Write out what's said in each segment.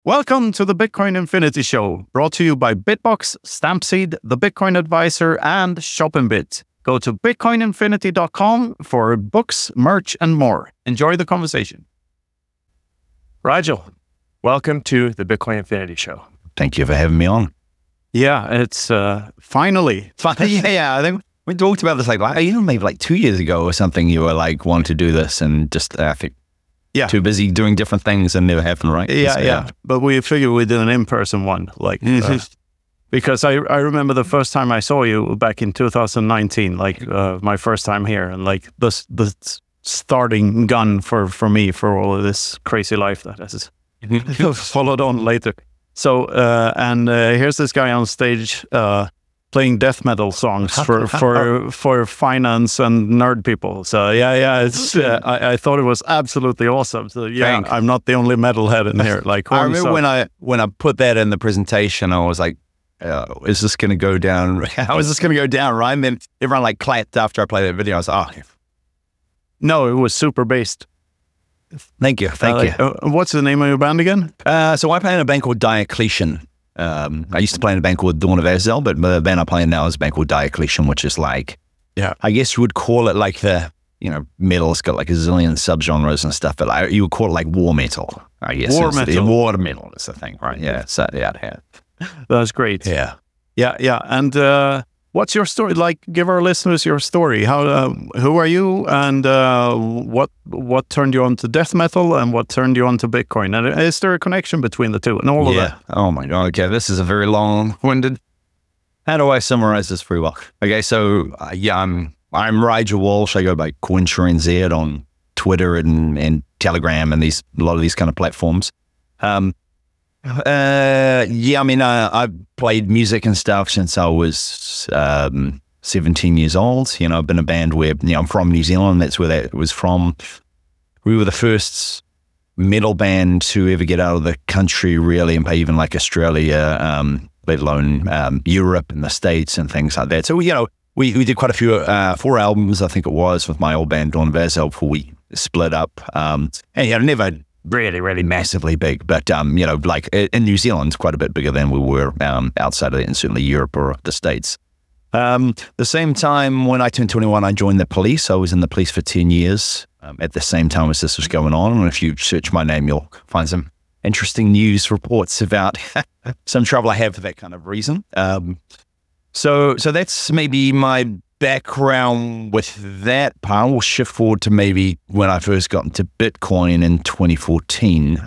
Welcome to the Bitcoin Infinity Show, brought to you by Bitbox, Stampseed, the Bitcoin Advisor, and ShopInBit. Go to bitcoininfinity.com for books, merch, and more. Enjoy the conversation. Rigel, welcome to the Bitcoin Infinity Show. Thank you for having me on. Yeah, it's finally. Yeah, I think we talked about this maybe 2 years ago or something. You were like, want to do this, and just I think too busy doing different things and never happened, right? Yeah. But we figured we'd do an in-person one, because I remember the first time I saw you back in 2019, my first time here, and the starting gun for me for all of this crazy life that has followed on later. So here's this guy on stage playing death metal songs for finance and nerd people. So it's I thought it was absolutely awesome. So I'm not the only metalhead in here. I remember when I put that in the presentation, I was like, is this going to go down? How is this going to go down? Right? And then everyone clapped after I played that video. I was like, no, it was super based. Thank you. What's the name of your band again? So I play in a band called Diocletian. I used to play in a band called Dawn of Azazel, but the band I play in now is a band called Diocletian, which is I guess you would call it metal. It's got a zillion subgenres and stuff, but you would call it war metal, I guess. War metal. War metal is the thing, right? Yeah, so That's great. Yeah. And what's your story? Give our listeners your story. Who are you, and what turned you on to death metal, and what turned you on to Bitcoin? And is there a connection between the two and all of that? Oh my God. Okay, this is a very long-winded. How do I summarize this very well? Okay, so I'm Rigel Walsh. I go by CoinSharenZ on Twitter and Telegram and a lot of these kind of platforms. I've played music and stuff since I was 17 years old. I've been in a band where, I'm from New Zealand. That's where that was from. We were the first metal band to ever get out of the country, really, and play even Australia, let alone Europe and the States and things like that. So, we did quite a few, 4 albums, I think it was, with my old band, Dawn of Azazel, before we split up. Never really massively big, but in New Zealand, quite a bit bigger than we were outside of it, and certainly Europe or the States. The same time when I turned 21, I joined the police. I was in the police for 10 years at the same time as this was going on. And if you search my name, you'll find some interesting news reports about some trouble I had for that kind of reason. So that's maybe my background with that part. We'll shift forward to maybe when I first got into Bitcoin in 2014.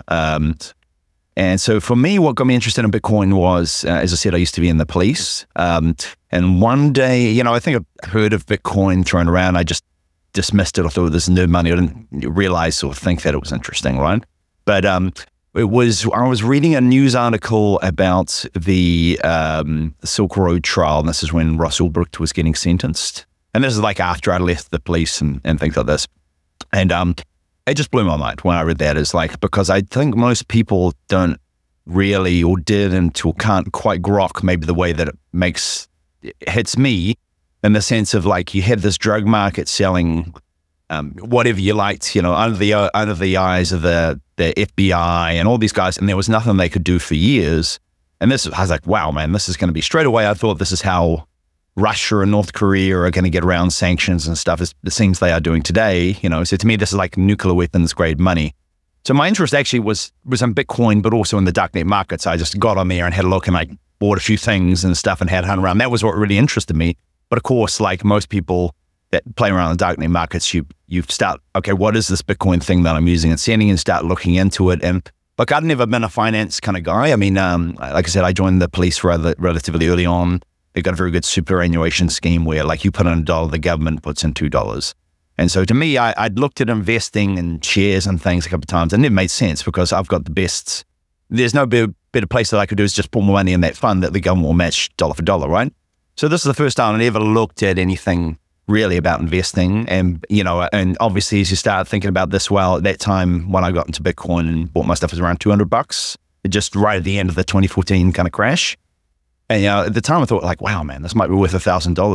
And so for me, what got me interested in Bitcoin was, as I said, I used to be in the police. And one day, I think I heard of Bitcoin thrown around. I just dismissed it. I thought this nerd money. I didn't realize or think that it was interesting, right? But I was reading a news article about the Silk Road trial, and this is when Ross Ulbricht was getting sentenced. And this is after I left the police and things like this. And it just blew my mind when I read that. It's because I think most people don't really or didn't or can't quite grok maybe the way that it hits me, in the sense of you had this drug market selling whatever you liked, under the eyes of the FBI and all these guys, and there was nothing they could do for years. And I was like, wow, man, this is going to be straight away. I thought this is how Russia and North Korea are going to get around sanctions and stuff. It seems they are doing today, So to me, this is like nuclear weapons grade money. So my interest actually was in Bitcoin, but also in the darknet markets. I just got on there and had a look and bought a few things and stuff and had hung around. That was what really interested me. But of course, most people that play around the darknet markets, you start, okay, what is this Bitcoin thing that I'm using and sending, and start looking into it. And I'd never been a finance kind of guy. I mean, like I said, I joined the police relatively early on. They got a very good superannuation scheme where you put in $1, the government puts in $2. And so to me, I'd looked at investing in shares and things a couple of times, and it made sense because I've got the best. There's no better place that I could do is just put my money in that fund that the government will match dollar for dollar, right? So this is the first time I ever looked at anything really about investing. And, and obviously as you start thinking about this, at that time when I got into Bitcoin and bought my stuff, it was around $200, just right at the end of the 2014 kind of crash. And at the time I thought wow, man, this might be worth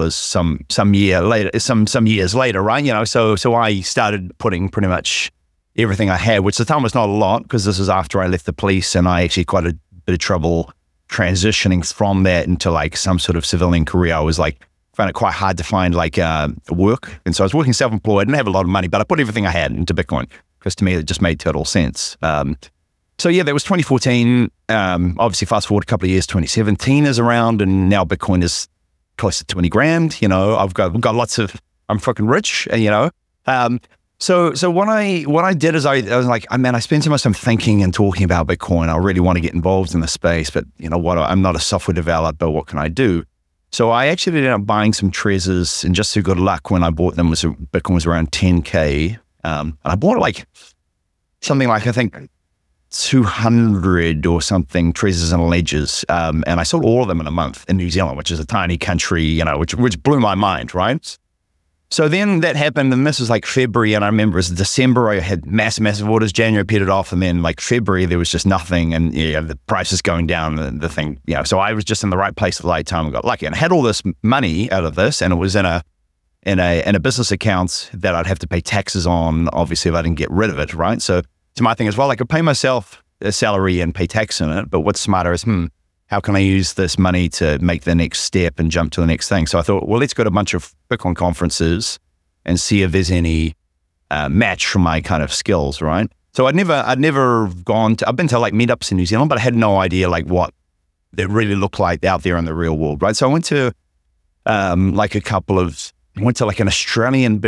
$1,000 some years later, right? So I started putting pretty much everything I had, which at the time was not a lot because this is after I left the police and I actually quite a bit of trouble transitioning from that into like some sort of civilian career. I was like, found it quite hard to find like work. And so I was working self-employed, didn't have a lot of money, but I put everything I had into Bitcoin because to me it just made total sense. So yeah, that was 2014. Obviously fast forward a couple of years, 2017 is around and now Bitcoin is close to 20 grand. You know, I've got lots of, I'm fucking rich, you know. So what I did is I was like, man, I spent so much time thinking and talking about Bitcoin. I really want to get involved in the space, but you know what? I'm not a software developer. What can I do? So I actually ended up buying some Trezors, and just through good luck, when I bought them, Bitcoin was around 10K. And I bought like something like, I think 200 or something Trezors and Ledgers. And I sold all of them in a month in New Zealand, which is a tiny country, you know, which blew my mind, right? So then that happened, and this was like February, and I remember it was December, I had massive orders, January petered off, and then like February, there was just nothing, and yeah, the price is going down, and the thing, you know, so I was just in the right place at the right time and got lucky, and I had all this money out of this, and it was in a business account that I'd have to pay taxes on, obviously, if I didn't get rid of it, right? So my thing is, well, I could pay myself a salary and pay tax on it, but what's smarter is, how can I use this money to make the next step and jump to the next thing? So I thought, well, let's go to a bunch of Bitcoin conferences and see if there's any match for my kind of skills, right? So I'd never gone to, I've been to like meetups in New Zealand, but I had no idea like what they really look like out there in the real world, right? So I went to like an Australian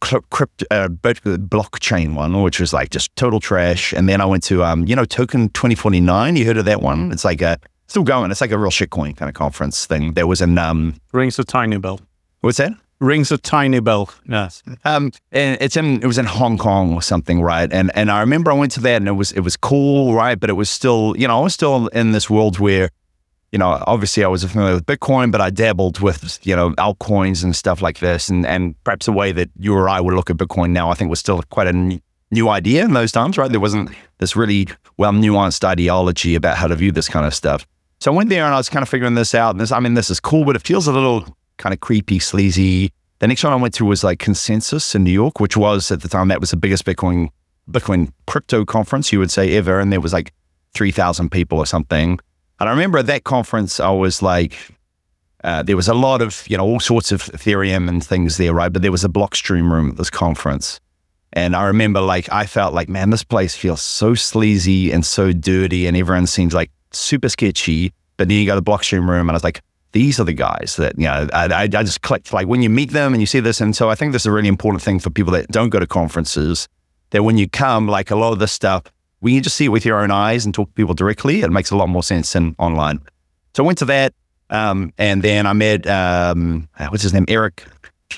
blockchain one, which was like just total trash. And then I went to, Token 2049. You heard of that one? It's like still going. It's like a real shitcoin kind of conference thing. There was an Rings a tiny bell. What's that? Rings a tiny bell. Yes. And it was in Hong Kong or something, right? And I remember I went to that and it was cool, right? But it was still, you know, I was still in this world where, you know, obviously I was familiar with Bitcoin, but I dabbled with, you know, altcoins and stuff like this. And perhaps the way that you or I would look at Bitcoin now, I think was still quite a new idea in those times, right? There wasn't this really well nuanced ideology about how to view this kind of stuff. So I went there and I was kind of figuring this out. And this is cool, but it feels a little kind of creepy, sleazy. The next one I went to was like Consensus in New York, which was at the time, that was the biggest Bitcoin crypto conference you would say ever. And there was like 3,000 people or something. And I remember at that conference, I was like, there was a lot of, you know, all sorts of Ethereum and things there, right? But there was a Blockstream room at this conference. And I remember like, I felt like, man, this place feels so sleazy and so dirty and everyone seems like super sketchy. But then you go to the Blockstream room and I was like, these are the guys that, you know, I just clicked, like when you meet them and you see this. And so I think this is a really important thing for people that don't go to conferences, that when you come, like a lot of this stuff, when you just see it with your own eyes and talk to people directly, it makes a lot more sense than online. So I went to that. And then I met, what's his name? Eric.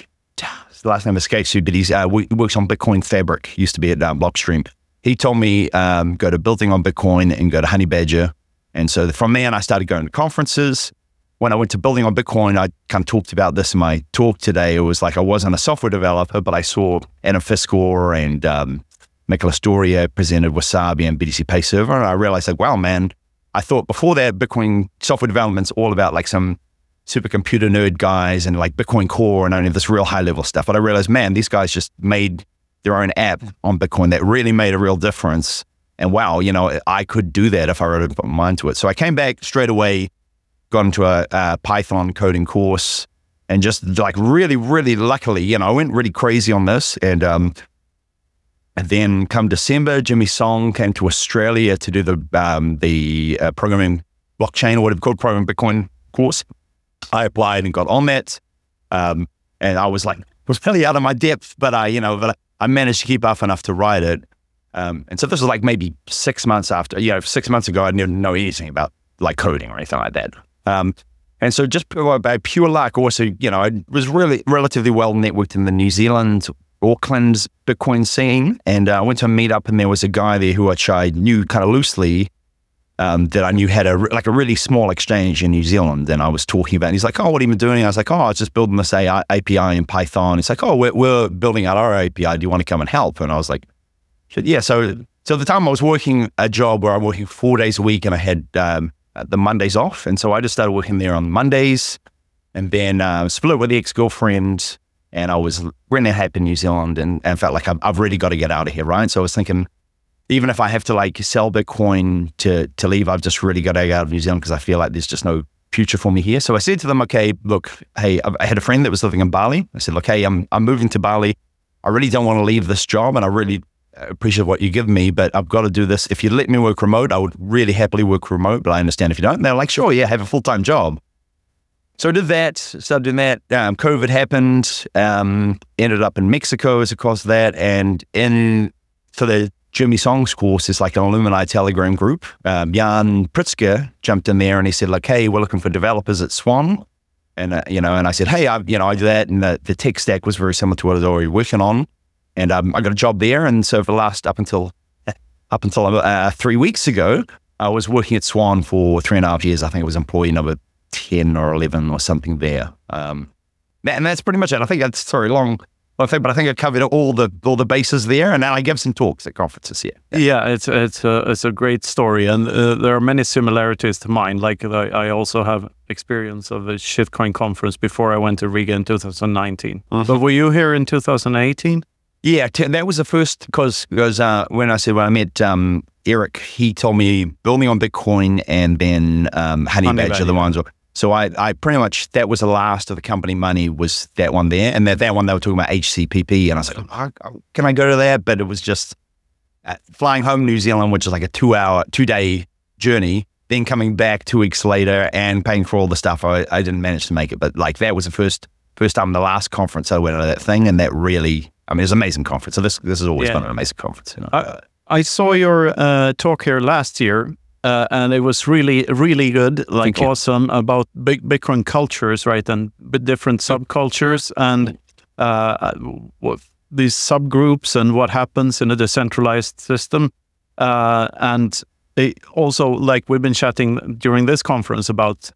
His last name escapes me, but he works on Bitcoin Fabric, used to be at Blockstream. He told me, go to Building on Bitcoin and go to Honey Badger. And so from there, I started going to conferences. When I went to Building on Bitcoin, I kind of talked about this in my talk today. It was like I wasn't a software developer, but I saw Adam Fiskor and Nicholas Doria presented Wasabi and BTC Pay Server. And I realized like, wow, man, I thought before that Bitcoin software development's all about like some supercomputer nerd guys and like Bitcoin Core and only this real high level stuff. But I realized, man, these guys just made their own app on Bitcoin that really made a real difference. And wow, you know, I could do that if I were to put my mind to it. So I came back straight away, got into a Python coding course, and just like really, really luckily, you know, I went really crazy on this. And then come December, Jimmy Song came to Australia to do the programming blockchain or whatever called programming Bitcoin course. I applied and got on that. And I was really out of my depth, but I managed to keep up enough to write it. And so this was like maybe 6 months after, 6 months ago, I didn't know anything about like coding or anything like that. And so just by pure luck also, I was really relatively well networked in the New Zealand, Auckland Bitcoin scene. And I went to a meetup and there was a guy there who I knew kind of loosely, that I knew had a really small exchange in New Zealand. And I was talking about, and he's like, oh, what have you been doing? I was like, oh, I was just building this API in Python. He's like, oh, we're building out our API. Do you want to come and help? And I was like, yeah. So at the time I was working a job where I'm working 4 days a week and I had the Mondays off. And so I just started working there on Mondays and then split with the ex-girlfriend and I was really happy in New Zealand and felt like I've really got to get out of here, right? So I was thinking, even if I have to like sell Bitcoin to leave, I've just really got to get out of New Zealand because I feel like there's just no future for me here. So I said to them, okay, look, hey, I had a friend that was living in Bali. I said, look, hey, I'm moving to Bali. I really don't want to leave this job, and I really appreciate what you give me, but I've got to do this. If you let me work remote, I would really happily work remote, but I understand if you don't. And they're like, sure, yeah, have a full-time job. So I did that, started doing that. COVID happened, ended up in Mexico as a cause of that. And for the Jimmy Songs course, it's like an alumni Telegram group. Jan Pritzker jumped in there and he said, like, hey, we're looking for developers at Swan. And, and I said, hey, I do that. And the tech stack was very similar to what I was already working on. And I got a job there. And so for the last, up until 3 weeks ago, I was working at Swan for 3.5 years. I think it was employee number 10 or 11 or something there. And that's pretty much it. I think that's long. But I think I covered all the bases there, and now I give some talks at conferences here. Yeah, it's a great story, and there are many similarities to mine. Like I also have experience of a shitcoin conference before I went to Riga in 2019. But were you here in 2018? Yeah, that was the first because when I met Eric, he told me building on Bitcoin and then Honey Badger, the ones. So I pretty much, that was the last of the company money was that one there. And that one they were talking about HCPP. And I was like, oh, can I go to that? But it was just flying home New Zealand, which is like a 2-day journey, then coming back 2 weeks later and paying for all the stuff. I didn't manage to make it. But like that was the first time, the last conference I went to that thing. And that really, it was an amazing conference. So this has always been an amazing conference. I saw your talk here last year. And it was really, really good, like awesome about Bitcoin cultures, right? And different subcultures and what these subgroups and what happens in a decentralized system. And also, like we've been chatting during this conference about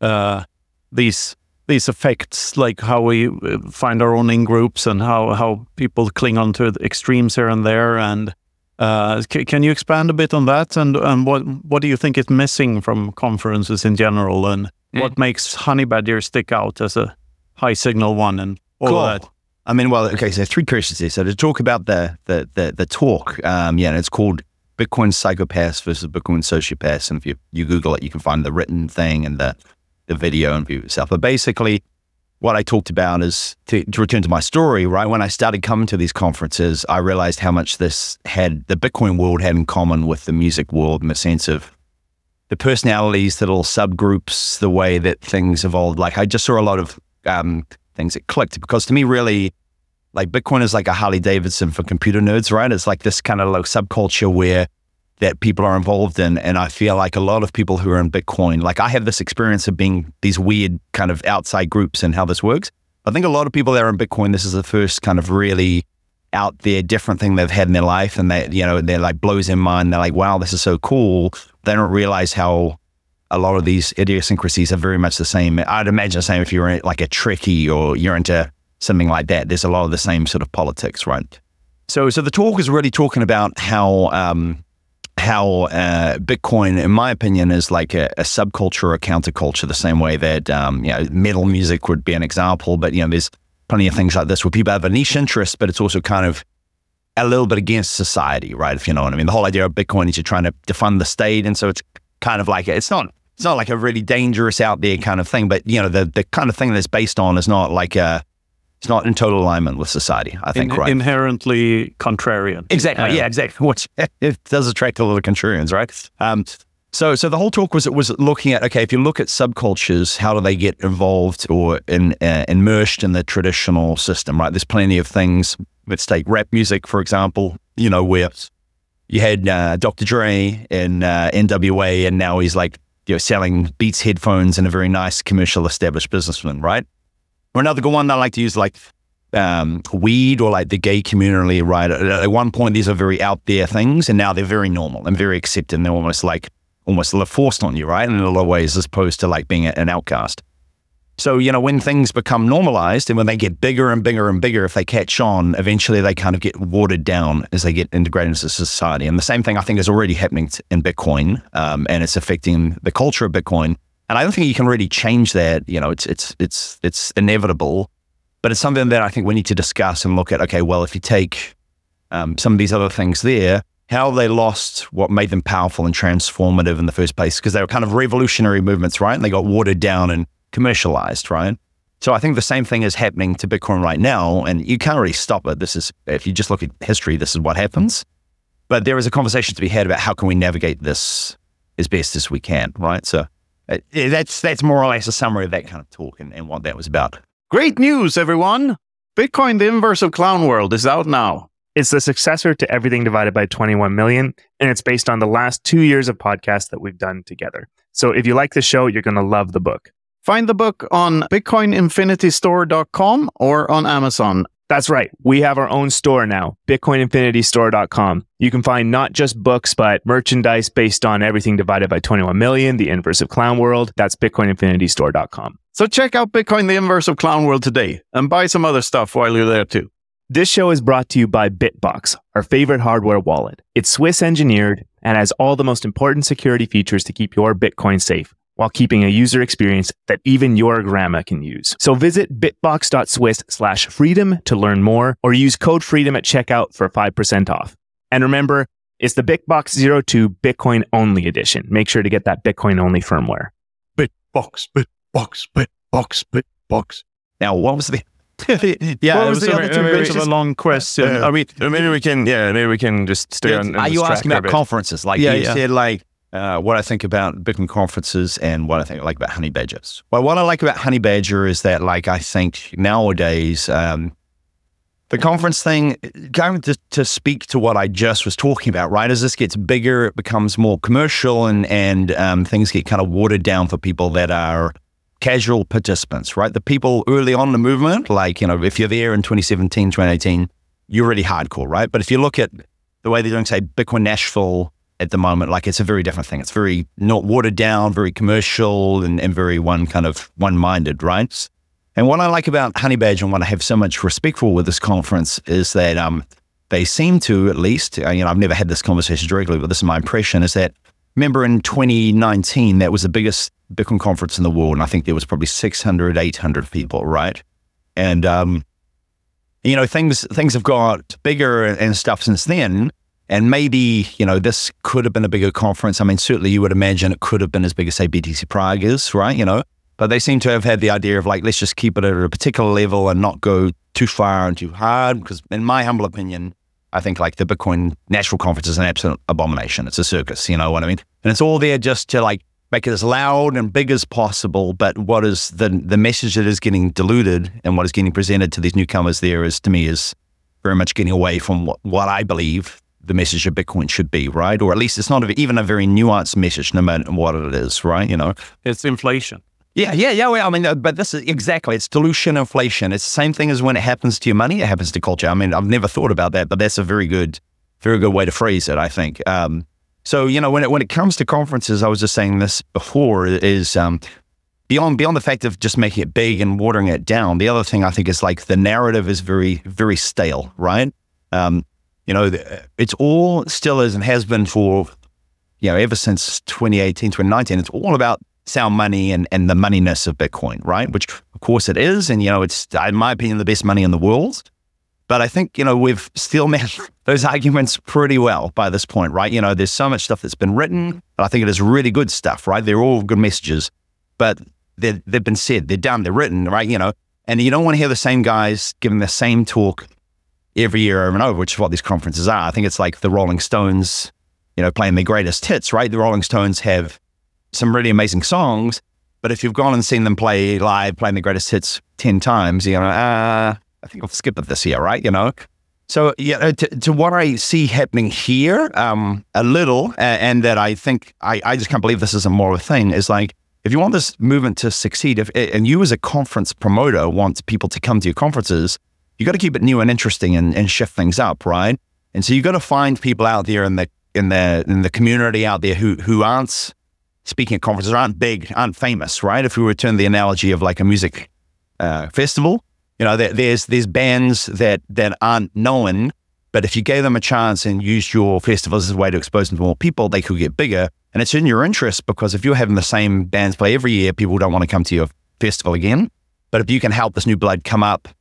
these effects, like how we find our own in-groups and how people cling on to the extremes here and there. And can you expand a bit on that, and what do you think is missing from conferences in general, and what makes Honey Badger stick out as a high signal one and all of that? So 3 questions here. So to talk about the talk, it's called Bitcoin Psychopaths versus Bitcoin Sociopaths, and if you Google it, you can find the written thing and the video and view itself. But basically, what I talked about is, to return to my story, right? When I started coming to these conferences, I realized how much the Bitcoin world had in common with the music world in the sense of the personalities, the little subgroups, the way that things evolved. Like I just saw a lot of things that clicked, because to me, really, like Bitcoin is like a Harley Davidson for computer nerds, right? It's like this kind of like subculture that people are involved in. And I feel like a lot of people who are in Bitcoin, like I have this experience of being these weird kind of outside groups and how this works. I think a lot of people that are in Bitcoin, this is the first kind of really out there, different thing they've had in their life. And they're like blows their mind. They're like, wow, this is so cool. They don't realize how a lot of these idiosyncrasies are very much the same. I'd imagine the same if you're like a Trekkie or you're into something like that. There's a lot of the same sort of politics, right? So the talk is really talking about how Bitcoin, in my opinion, is like a subculture or a counterculture, the same way that metal music would be an example. But there's plenty of things like this where people have a niche interest, but it's also kind of a little bit against society, right? If you know what I mean. The whole idea of Bitcoin is you're trying to defund the state, and so it's kind of like it's not like a really dangerous out there kind of thing. But the kind of thing that's based on is not like it's not in total alignment with society, I think, right? Inherently contrarian. Exactly. Yeah, exactly. Which it does attract a lot of contrarians, right? So the whole talk was looking at, okay, if you look at subcultures, how do they get involved or immersed in the traditional system, right? There's plenty of things. Let's take rap music, for example, where you had Dr. Dre in NWA, and now he's like, selling Beats headphones and a very nice commercial established businessman, right? Or another good one that I like to use, like weed or like the gay community, right? At one point, these are very out there things, and now they're very normal and very accepted. And they're almost forced on you, right? In a lot of ways, as opposed to like being an outcast. So, when things become normalized and when they get bigger and bigger and bigger, if they catch on, eventually they kind of get watered down as they get integrated into society. And the same thing I think is already happening in Bitcoin, and it's affecting the culture of Bitcoin. And I don't think you can really change that. It's inevitable. But it's something that I think we need to discuss and look at, okay, well, if you take some of these other things there, how they lost what made them powerful and transformative in the first place, because they were kind of revolutionary movements, right? And they got watered down and commercialized, right? So I think the same thing is happening to Bitcoin right now, and you can't really stop it. This is, if you just look at history, this is what happens. But there is a conversation to be had about how can we navigate this as best as we can, right? So that's more or less a summary of that kind of talk and what that was about. Great news, everyone! Bitcoin, the Inverse of Clown World, is out now. It's the successor to Everything Divided by 21 Million, and it's based on the last 2 years of podcasts that we've done together. So if you like the show, you're going to love the book. Find the book on bitcoininfinitystore.com or on Amazon. That's right. We have our own store now, bitcoininfinitystore.com. You can find not just books, but merchandise based on Everything Divided by 21 Million, the Inverse of Clown World. That's bitcoininfinitystore.com. So check out Bitcoin, the Inverse of Clown World today and buy some other stuff while you're there too. This show is brought to you by Bitbox, our favorite hardware wallet. It's Swiss engineered and has all the most important security features to keep your Bitcoin safe, while keeping a user experience that even your grandma can use. So visit bitbox.swiss/freedom to learn more, or use code FREEDOM at checkout for 5% off. And remember, it's the BitBox 02 Bitcoin Only edition. Make sure to get that Bitcoin Only firmware. Bitbox. Now, what was the... Yeah, What it was was the a other two bit of questions? a long question. Maybe we can just stay on. Are you asking about conferences? Like you said, like what I think about Bitcoin conferences and what I think like about Honey Badgers. Well, what I like about Honey Badger is that, like, I think nowadays the conference thing, going to speak to what I just was talking about, right? As this gets bigger, it becomes more commercial and things get kind of watered down for people that are casual participants, right? The people early on in the movement, like, you know, if you're there in 2017, 2018, you're really hardcore, right? But if you look at the way they're doing, say, Bitcoin Nashville at the moment, like, it's a very different thing. It's very not watered down, very commercial and very one-minded, right? And what I like about Honey Badger and what I have so much respect for with this conference is that they seem to, at least, you know, I've never had this conversation directly, but this is my impression, is that, remember in 2019, that was the biggest Bitcoin conference in the world, and I think there was probably 600, 800 people, right? And, you know, things have got bigger and stuff since then, and maybe, you know, this could have been a bigger conference. I mean, certainly you would imagine it could have been as big as, say, BTC Prague is, right? You know, but they seem to have had the idea of, like, let's just keep it at a particular level and not go too far and too hard, because in my humble opinion, I think, like, the Bitcoin Nashville conference is an absolute abomination. It's a circus, you know what I mean? And it's all there just to, like, make it as loud and big as possible. But what is the message that is getting diluted and what is getting presented to these newcomers there is, to me, is very much getting away from what I believe the message of Bitcoin should be, right? Or at least it's not even a very nuanced message, no matter what it is, right? You know, It's inflation. Yeah. Well, I mean, but this is exactly, it's dilution, inflation. It's the same thing as when it happens to your money, it happens to culture. I mean, I've never thought about that, but that's a very good way to phrase it, I think. So, you know, when it comes to conferences, I was just saying this before, is beyond the fact of just making it big and watering it down, the other thing I think is, like, the narrative is very, very stale, right? You know, it's all still is and has been for, you know, ever since 2018, 2019, it's all about sound money and the moneyness of Bitcoin, right? Which, of course, it is. And, you know, it's, in my opinion, the best money in the world. But I think, you know, we've still met those arguments pretty well by this point, right? You know, there's so much stuff that's been written, but I think it is really good stuff, right? They're all good messages, but they've been said, they're done, they're written, right? You know, and you don't want to hear the same guys giving the same talk every year over and over, which is what these conferences are. I think it's like the Rolling Stones, you know, playing their greatest hits, right? The Rolling Stones have some really amazing songs, but if you've gone and seen them play live, playing the greatest hits 10 times, you know, I think I'll skip it this year, right? You know, so yeah, to what I see happening here, a little, and that I think I just can't believe this isn't more of a thing, is like, if you want this movement to succeed, and you as a conference promoter want people to come to your conferences, you got to keep it new and interesting and shift things up, right? And so you got to find people out there in the community out there who aren't speaking at conferences, aren't big, aren't famous, right? If we return the analogy of like a music festival, you know, there's bands that aren't known, but if you gave them a chance and used your festivals as a way to expose them to more people, they could get bigger. And it's in your interest, because if you're having the same bands play every year, people don't want to come to your festival again. But if you can help this new blood come up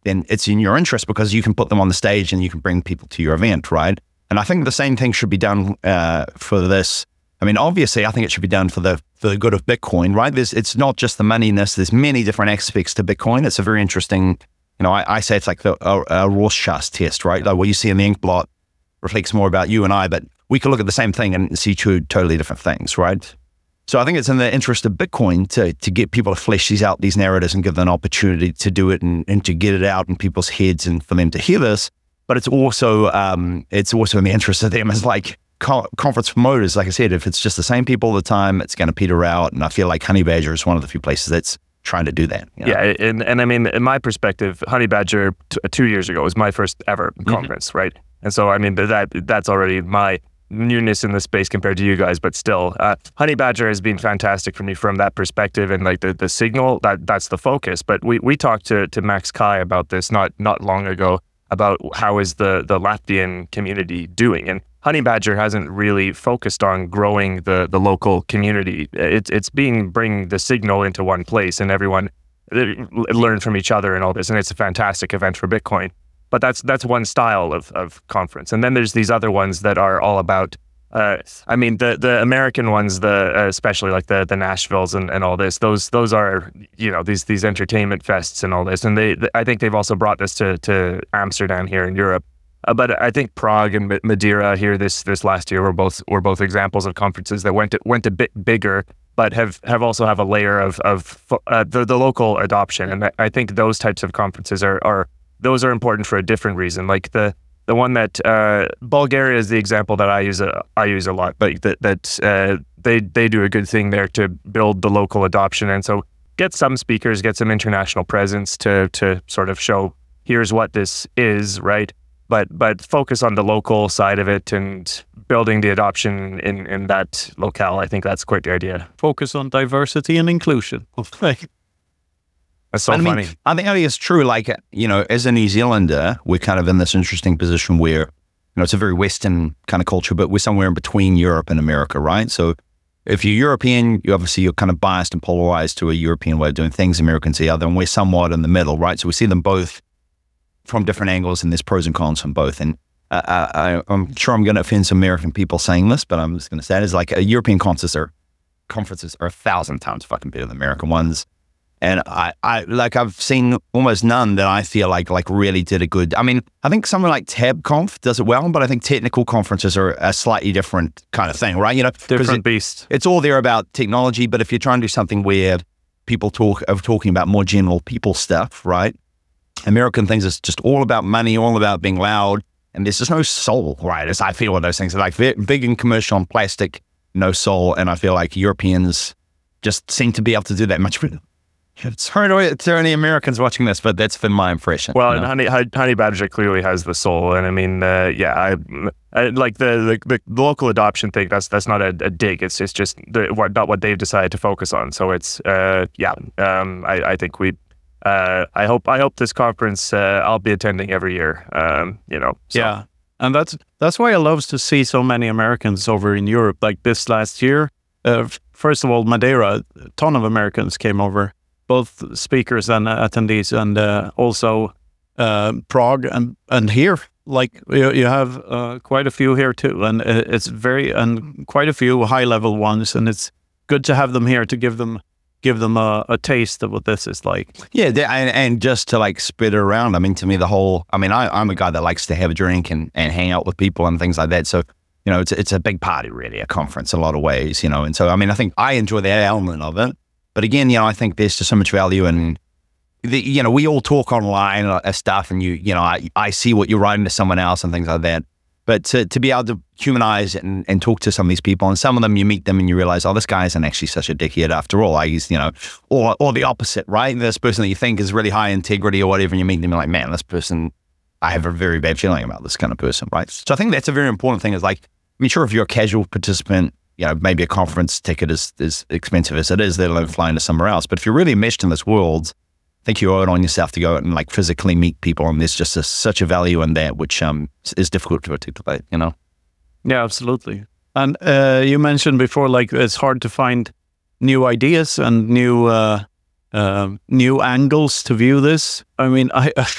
then it's in your interest because you can put them on the stage and you can bring people to your event, right? And I think the same thing should be done for this. I mean, obviously, I think it should be done for the good of Bitcoin, right? It's not just the moneyness. There's many different aspects to Bitcoin. It's a very interesting, I say it's like a Rorschach test, right? Like what you see in the ink blot reflects more about you and I, but we could look at the same thing and see two totally different things, right? So I think it's in the interest of Bitcoin to get people to flesh these narratives and give them an opportunity to do it and to get it out in people's heads and for them to hear this. But it's also in the interest of them as like conference promoters. Like I said, if it's just the same people all the time, it's going to peter out. And I feel like Honey Badger is one of the few places that's trying to do that. Yeah, and I mean, in my perspective, Honey Badger 2 years ago was my first ever conference, right? And so I mean, that's already my newness in the space compared to you guys, but still, Honey Badger has been fantastic for me from that perspective, and like the signal that's the focus. But we talked to Max Kai about this not long ago about how is the Latvian community doing, and Honey Badger hasn't really focused on growing the local community. It's bring the signal into one place and everyone learn from each other and all this, and it's a fantastic event for Bitcoin. But that's one style of conference, and then there's these other ones that are all about. I mean, the American ones, especially like the Nashvilles and all this. Those are these entertainment fests and all this, and I think they've also brought this to Amsterdam here in Europe. But I think Prague and Madeira here this last year were both examples of conferences that went a bit bigger, but have also have a layer of the local adoption, and I think those types of conferences are important for a different reason. Like the one that Bulgaria is the example that I use a lot, but they do a good thing there to build the local adoption, and so get some speakers, get some international presence to sort of show here's what this is, right? But focus on the local side of it and building the adoption in that locale. I think that's quite the idea. Focus on diversity and inclusion. That's so funny. I think it's true. Like, as a New Zealander, we're kind of in this interesting position where, it's a very Western kind of culture, but we're somewhere in between Europe and America, right? So if you're European, you're kind of biased and polarized to a European way of doing things. Americans the other, and we're somewhat in the middle, right? So we see them both from different angles, and there's pros and cons from both. And I'm sure I'm going to offend some American people saying this, but I'm just going to say it is like European conferences are 1,000 times fucking better than American ones. And I've seen almost none that I feel like really did a good. I mean, I think something like TabConf does it well, but I think technical conferences are a slightly different kind of thing, right? Different beast. It's all there about technology, but if you're trying to do something where people talking about more general people stuff, right? American things is just all about money, all about being loud, and there's just no soul, right? As I feel with those things, like big and commercial and plastic, no soul. And I feel like Europeans just seem to be able to do that much better. It's hard to any Americans watching this, but that's been my impression. Well, and Honey Badger clearly has the soul, and I mean, I like the local adoption thing. That's not a dig. It's just not what they've decided to focus on. So it's I think we. I hope this conference I'll be attending every year. So. Yeah, and that's why I love to see so many Americans over in Europe. Like this last year, first of all, Madeira, a ton of Americans came over, both speakers and attendees, and also Prague and here. Like you have quite a few here too, and and quite a few high level ones, and it's good to have them here to give them a taste of what this is like. Yeah, and just to like spread it around. I mean, to me, I'm a guy that likes to have a drink and hang out with people and things like that. So, it's a big party, really, a conference in a lot of ways, And so, I mean, I think I enjoy that element of it. But again, I think there's just so much value in, we all talk online stuff, and I see what you're writing to someone else and things like that. But to be able to humanize and talk to some of these people, and some of them you meet them and you realize, oh, this guy isn't actually such a dickhead after all. Like he's, or the opposite, right? This person that you think is really high integrity or whatever, and you meet them and you're like, man, this person, I have a very bad feeling about this kind of person, right? So I think that's a very important thing is like, I mean, sure, if you're a casual participant, maybe a conference ticket is expensive as it is, let alone flying to somewhere else. But if you're really enmeshed in this world, I think you owe it on yourself to go out and like physically meet people, and there's just such a value in that, which is difficult to articulate, Yeah, absolutely. And you mentioned before, like it's hard to find new ideas and new new angles to view this. I mean,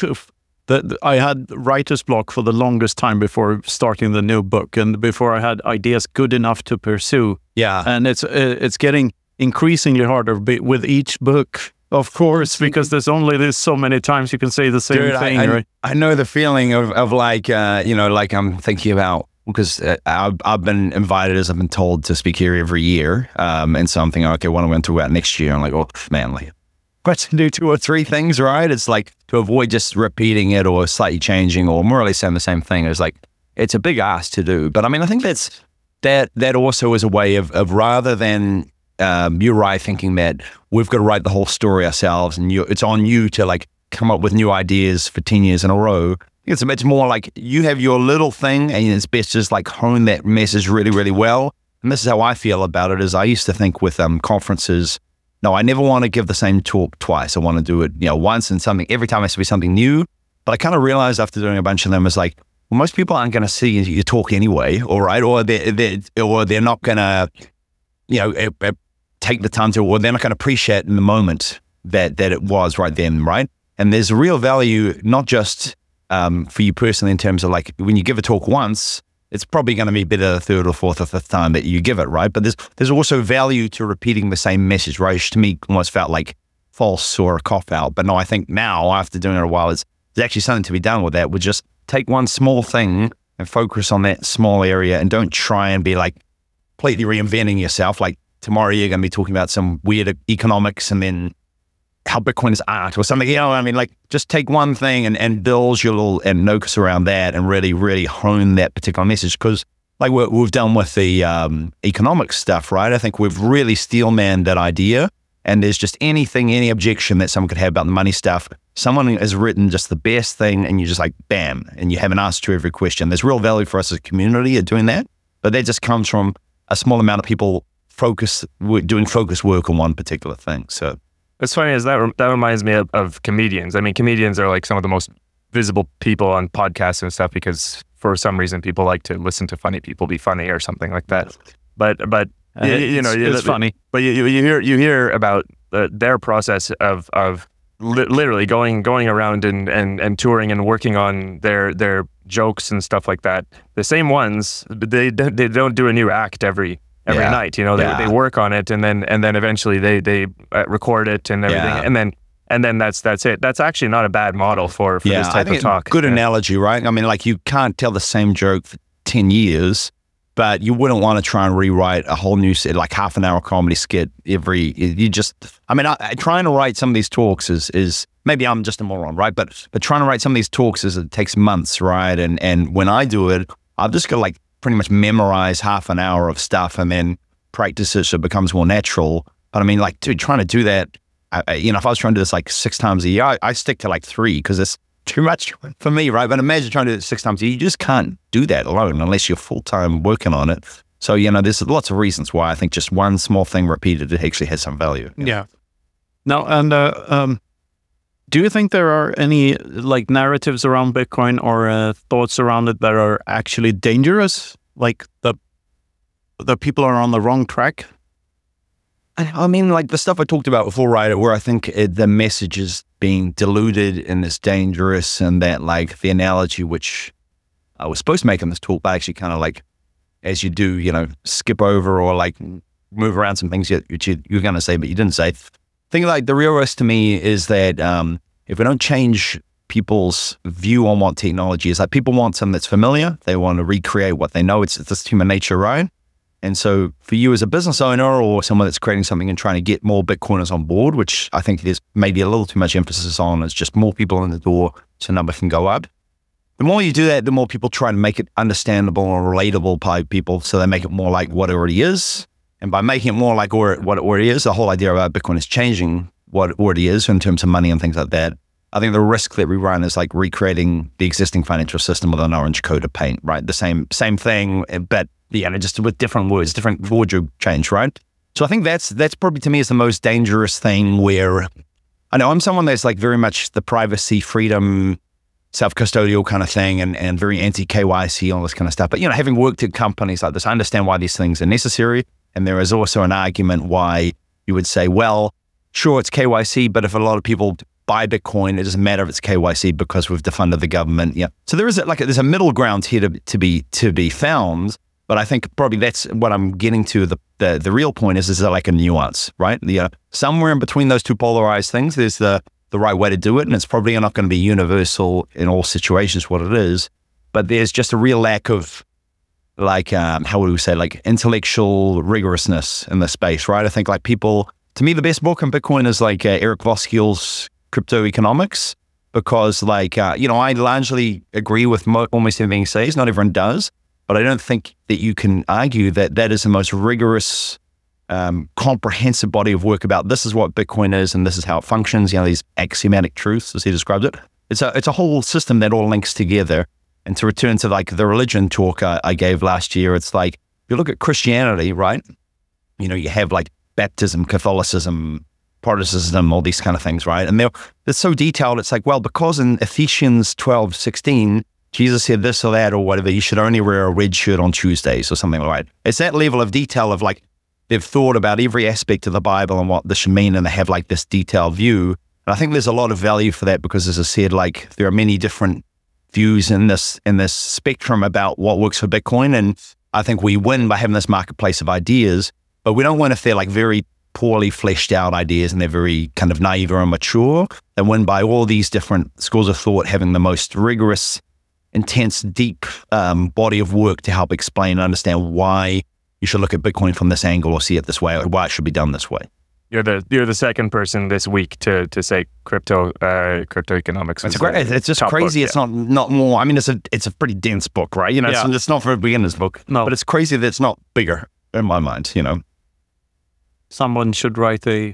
I had writer's block for the longest time before starting the new book, and before I had ideas good enough to pursue. Yeah, and it's getting increasingly harder with each book, of course, because there's so many times you can say the same thing. Right? I know the feeling of like like I'm thinking about, because I've been invited, as I've been told, to speak here every year, and so I'm thinking, okay, what am I going to talk about next year? I'm like, oh man, like, let's do 2 or 3 things, right? It's like, to avoid just repeating it or slightly changing or more or less saying the same thing. It's like, it's a big ask to do. But I mean, I think that also is a way of rather than you or I thinking that we've got to write the whole story ourselves and it's on you to like come up with new ideas for 10 years in a row. It's more like you have your little thing and it's best just like hone that message really, really well. And this is how I feel about it. Is I used to think with conferences, no, I never want to give the same talk twice. I want to do it, once and every time it has to be something new. But I kind of realized after doing a bunch of them, is like, well, most people aren't going to see you talk anyway, all right? Or they're not going to, take the time to, or they're not going to appreciate in the moment that it was right then, right? And there's a real value, not just for you personally in terms of like, when you give a talk once, it's probably going to be better the 3rd or 4th or 5th time that you give it, right? But there's also value to repeating the same message, right? Which to me almost felt like false or a cop-out. But no, I think now, after doing it a while, there's actually something to be done with that. Would just take one small thing and focus on that small area, and don't try and be like completely reinventing yourself. Like tomorrow you're going to be talking about some weird economics and then how Bitcoin is art or something, I mean, like, just take one thing and build your little and focus around that and really, really hone that particular message. Because like what we've done with the economic stuff, right? I think we've really steel-manned that idea, and there's just any objection that someone could have about the money stuff, someone has written just the best thing, and you just like, bam, and you have an answer to every question. There's real value for us as a community at doing that, but that just comes from a small amount of people doing focus work on one particular thing. So what's funny is that reminds me of comedians. I mean, comedians are like some of the most visible people on podcasts and stuff because for some reason people like to listen to funny people be funny or something like that. But it's funny. But you hear about their process of literally going around and touring and working on their jokes and stuff like that. The same ones, they don't do a new act every night, they work on it and then eventually they record it and everything, and then that's it. That's actually not a bad model for this type of talk. Good analogy, right? I mean, like, you can't tell the same joke for 10 years, but you wouldn't want to try and rewrite a whole new set, like half an hour comedy skit trying to write some of these talks is maybe I'm just a moron, right? But trying to write some of these talks it takes months, right? And when I do it, I've just got to like pretty much memorize half an hour of stuff and then practice it so it becomes more natural. But I mean, like, dude, trying to do that, if I was trying to do this like 6 times a year, I stick to like 3 because it's too much for me, right? But imagine trying to do it 6 times a year. You just can't do that alone unless you're full-time working on it. So, there's lots of reasons why I think just one small thing repeated, it actually has some value. Yeah. Now, and do you think there are any like narratives around Bitcoin or thoughts around it that are actually dangerous? Like the people are on the wrong track? I mean, like the stuff I talked about before, right? Where I think the message is being diluted and it's dangerous, and that like the analogy which I was supposed to make in this talk, but actually kind of like, as you do, skip over or like move around some things which you're going to say, but you didn't say. I think like the real risk to me is that if we don't change people's view on what technology is, like people want something that's familiar, they want to recreate what they know. It's just human nature, right? And so for you as a business owner or someone that's creating something and trying to get more Bitcoiners on board, which I think there's maybe a little too much emphasis on, it's just more people in the door so number can go up. The more you do that, the more people try to make it understandable or relatable by people, so they make it more like what it already is. And by making it more like what it already is, the whole idea about Bitcoin is changing what it already is in terms of money and things like that. I think the risk that we run is like recreating the existing financial system with an orange coat of paint, right? The same thing, but just with different words, different wardrobe change, right? So I think that's probably to me is the most dangerous thing, where I know I'm someone that's like very much the privacy, freedom, self-custodial kind of thing, and very anti-KYC, all this kind of stuff. But, having worked at companies like this, I understand why these things are necessary. And there is also an argument why you would say, well, sure, it's KYC, but if a lot of people buy Bitcoin, it doesn't matter if it's KYC because we've defunded the government. Yeah. So there's a middle ground here to be found. But I think probably that's what I'm getting to. The real point is like a nuance, right? Somewhere in between those two polarized things, there's the right way to do it. And it's probably not going to be universal in all situations what it is. But there's just a real lack of how would we say, like intellectual rigorousness in the space, right? I think like people, to me, the best book on Bitcoin is like Eric Voskuil's Crypto Economics, because I largely agree with almost everything he says. Not everyone does, but I don't think that you can argue that is the most rigorous, comprehensive body of work about this is what Bitcoin is and this is how it functions. These axiomatic truths, as he describes it. It's a whole system that all links together. And to return to like the religion talk I gave last year, it's like, if you look at Christianity, right? You have like baptism, Catholicism, Protestantism, all these kind of things, right? And they're so detailed. It's like, well, because in Ephesians 12:16, Jesus said this or that or whatever, you should only wear a red shirt on Tuesdays or something like that. It's that level of detail of like, they've thought about every aspect of the Bible and what this should mean, and they have like this detailed view. And I think there's a lot of value for that because, as I said, like there are many different views in this spectrum about what works for Bitcoin. And I think we win by having this marketplace of ideas, but we don't win if they're like very poorly fleshed out ideas and they're very kind of naive or immature. They win by all these different schools of thought having the most rigorous, intense, deep body of work to help explain and understand why you should look at Bitcoin from this angle or see it this way, or why it should be done this way. You're the second person this week to say crypto economics. It's great. It's just crazy. Book, it's not more. I mean, it's a pretty dense book, right? It's not for a beginner's book. No, but it's crazy that it's not bigger in my mind. Someone should write a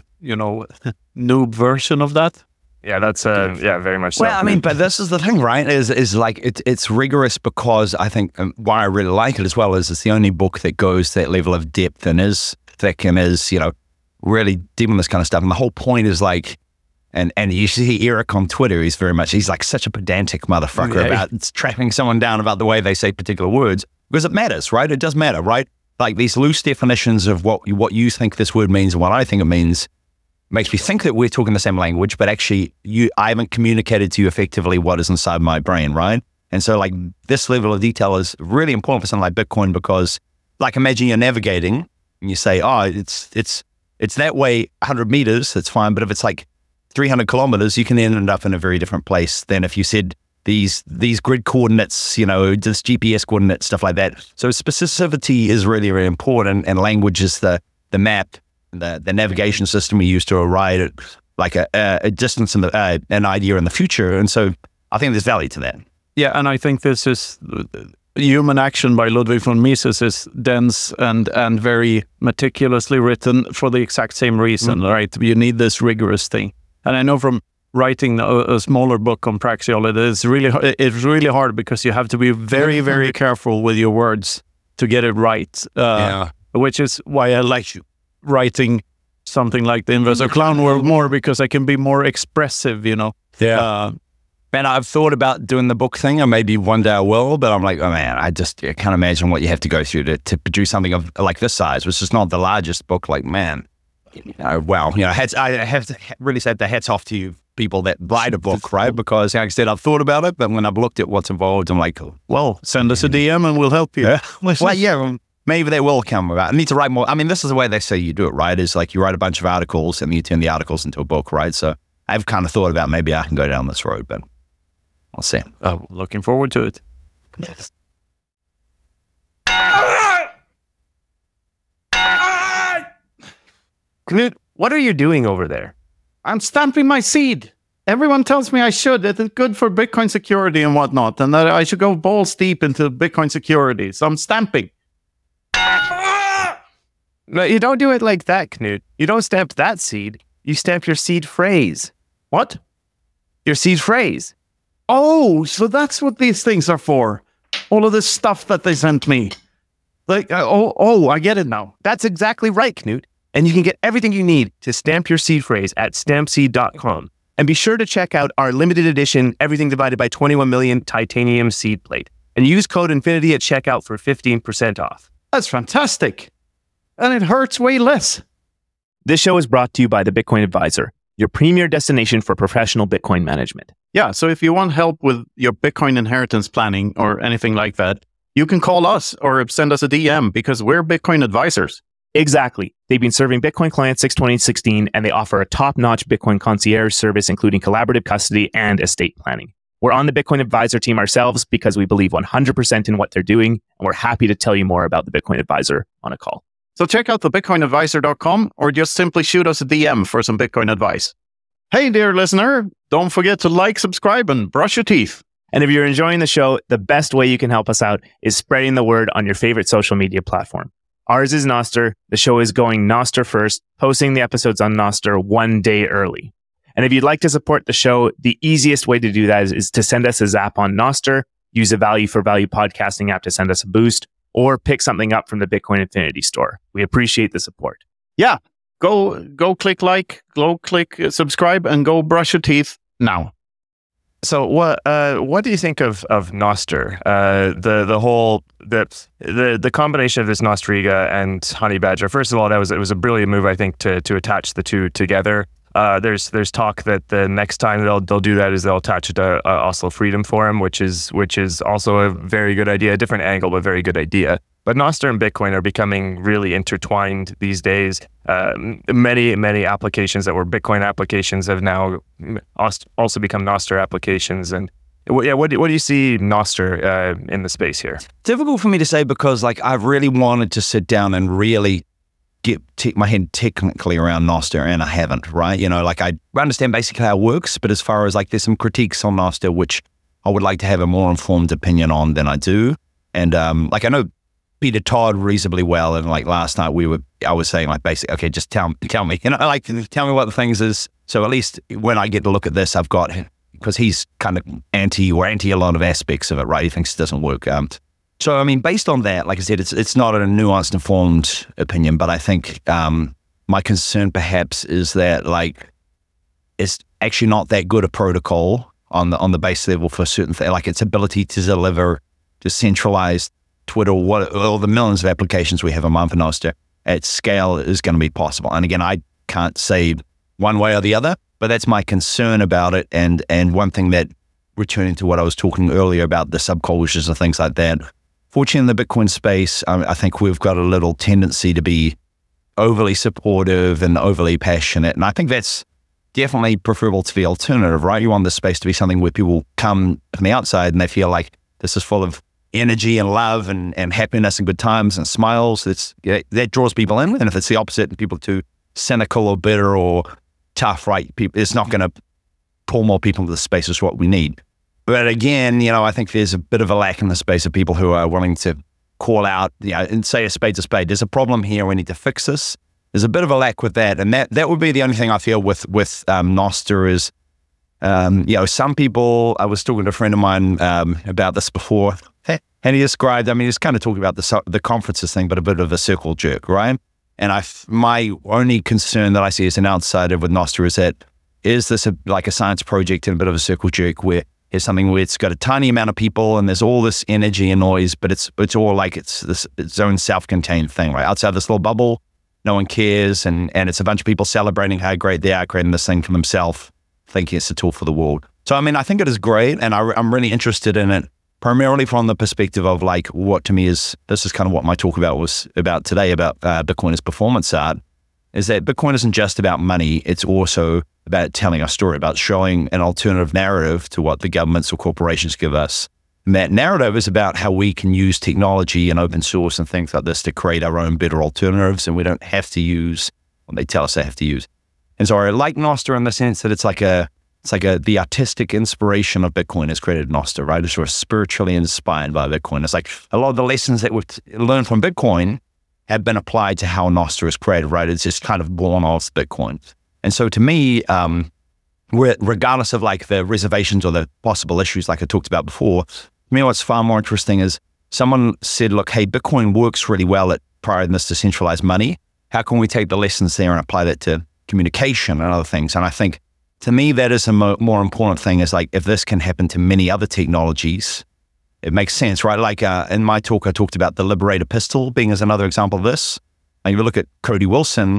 noob version of that. Yeah, that's very much so. Well, I mean, but this is the thing, right? Is like it's rigorous because I think why I really like it as well is it's the only book that goes to that level of depth and is thick and is really deep on this kind of stuff. And the whole point is like, and you see Eric on Twitter, he's like such a pedantic motherfucker about tracking someone down about the way they say particular words, because it matters, right? It does matter, right? Like these loose definitions of what you think this word means and what I think it means makes me think that we're talking the same language, but actually I haven't communicated to you effectively what is inside my brain, right? And so like this level of detail is really important for something like Bitcoin, because like imagine you're navigating and you say, oh, it's that way 100 meters, that's fine. But if it's like 300 kilometers, you can then end up in a very different place than if you said these grid coordinates, this GPS coordinate, stuff like that. So specificity is really, really important. And language is the map, the navigation system we use to arrive at like a distance in an idea in the future. And so I think there's value to that. Yeah, and I think this is Human Action by Ludwig von Mises is dense and very meticulously written for the exact same reason, right? You need this rigorous thing. And I know from writing a smaller book on Praxeology, it's really hard because you have to be very, very careful with your words to get it right. Which is why I like writing something like The Investor Clown World more, because I can be more expressive, Yeah. Man, I've thought about doing the book thing, and maybe one day I will, but I'm like, oh man, I can't imagine what you have to go through to produce something of like this size, which is not the largest book. Like, man, wow. I have to really say the hats off to you people that write a book, right? Because like I said, I've thought about it, but when I've looked at what's involved, I'm like, well, send us a DM and we'll help you. Maybe they will come about. I need to write more. I mean, this is the way they say you do it, right? Is like you write a bunch of articles and you turn the articles into a book, right? So I've kind of thought about maybe I can go down this road, but I'll see. Oh, looking forward to it. Yes. Knut, what are you doing over there? I'm stamping my seed. Everyone tells me I should. That it's good for Bitcoin security and whatnot, and that I should go balls deep into Bitcoin security. So I'm stamping. No, you don't do it like that, Knut. You don't stamp that seed. You stamp your seed phrase. What? Your seed phrase. Oh, so that's what these things are for. All of this stuff that they sent me. Like, I get it now. That's exactly right, Knut. And you can get everything you need to stamp your seed phrase at stampseed.com. And be sure to check out our limited edition Everything Divided by 21 Million titanium seed plate. And use code Infinity at checkout for 15% off. That's fantastic. And it hurts way less. This show is brought to you by the Bitcoin Advisor, your premier destination for professional Bitcoin management. Yeah, so if you want help with your Bitcoin inheritance planning or anything like that, you can call us or send us a DM because we're Bitcoin advisors. Exactly. They've been serving Bitcoin clients since 2016, and they offer a top-notch Bitcoin concierge service, including collaborative custody and estate planning. We're on the Bitcoin Advisor team ourselves because we believe 100% in what they're doing, and we're happy to tell you more about the Bitcoin Advisor on a call. So check out the bitcoinadvisor.com or just simply shoot us a DM for some Bitcoin advice. Hey, dear listener, don't forget to like, subscribe, and brush your teeth. And if you're enjoying the show, the best way you can help us out is spreading the word on your favorite social media platform. Ours is Nostr. The show is going Nostr first, posting the episodes on Nostr 1 day early. And if you'd like to support the show, the easiest way to do that is to send us a zap on Nostr, use a value for value podcasting app to send us a boost, or pick something up from the Bitcoin Infinity store. We appreciate the support. Yeah, go click like, go click subscribe, and go brush your teeth now. So what do you think of Nostr? The combination of this Nostriga and Honeybadger. First of all, it was a brilliant move, I think, to attach the two together. There's talk that the next time they'll do that is they'll attach it to Oslo Freedom Forum, which is also a very good idea, a different angle, but very good idea. But Nostr and Bitcoin are becoming really intertwined these days. Many applications that were Bitcoin applications have now also become Nostr applications. And what do you see Nostr in the space here? Difficult for me to say because I've really wanted to sit down and really take my head technically around Nostr, and I haven't, right? I understand basically how it works, but as far as there's some critiques on Nostr, which I would like to have a more informed opinion on than I do. And I know Peter Todd reasonably well, and last night I was saying basically, okay, just tell me, tell me what the things is. So at least when I get to look at this, I've got, because he's kind of anti a lot of aspects of it, right? He thinks it doesn't work. So, based on that, like I said, it's not a nuanced, informed opinion, but I think my concern perhaps is that it's actually not that good a protocol on the base level for certain things, its ability to deliver decentralized Twitter, all the millions of applications we have a month in Nostr at scale is going to be possible. And again, I can't say one way or the other, but that's my concern about it. And one thing that, returning to what I was talking earlier about the subcultures and things like that, fortunately in the Bitcoin space, I think we've got a little tendency to be overly supportive and overly passionate. And I think that's definitely preferable to the alternative, right? You want this space to be something where people come from the outside and they feel like this is full of energy and love and happiness and good times and smiles. That draws people in. And if it's the opposite and people are too cynical or bitter or tough, right, it's not going to pull more people into the space is what we need. But again, I think there's a bit of a lack in the space of people who are willing to call out, and say a spade's a spade. There's a problem here. We need to fix this. There's a bit of a lack with that. And that would be the only thing I feel with Nostr is, some people, I was talking to a friend of mine about this before, and he described, he's kind of talking about the conferences thing, but a bit of a circle jerk, right? And my only concern that I see as an outsider with Nostr is that, is this a science project and a bit of a circle jerk where here's something where it's got a tiny amount of people and there's all this energy and noise, but it's all its own self-contained thing, right? Outside this little bubble, no one cares, and it's a bunch of people celebrating how great they are, creating this thing for themselves, thinking it's a tool for the world. So, I think it is great, and I'm really interested in it, primarily from the perspective of what to me this is kind of what my talk was about today, about Bitcoin as performance art, is that Bitcoin isn't just about money, it's also about telling a story, about showing an alternative narrative to what the governments or corporations give us. And that narrative is about how we can use technology and open source and things like this to create our own better alternatives, and we don't have to use what they tell us they have to use. And so I like Nostr in the sense that it's the artistic inspiration of Bitcoin has created Nostr, right? It's sort of spiritually inspired by Bitcoin. It's a lot of the lessons that we've learned from Bitcoin have been applied to how Nostr is created, right? It's just kind of born off Bitcoin. And so to me, regardless of the reservations or the possible issues like I talked about before, to me what's far more interesting is someone said, look, hey, Bitcoin works really well at providing this decentralized money. How can we take the lessons there and apply that to communication and other things? And I think to me, that is a more important thing is if this can happen to many other technologies, it makes sense, right? In my talk, I talked about the Liberator pistol being as another example of this. And you look at Cody Wilson,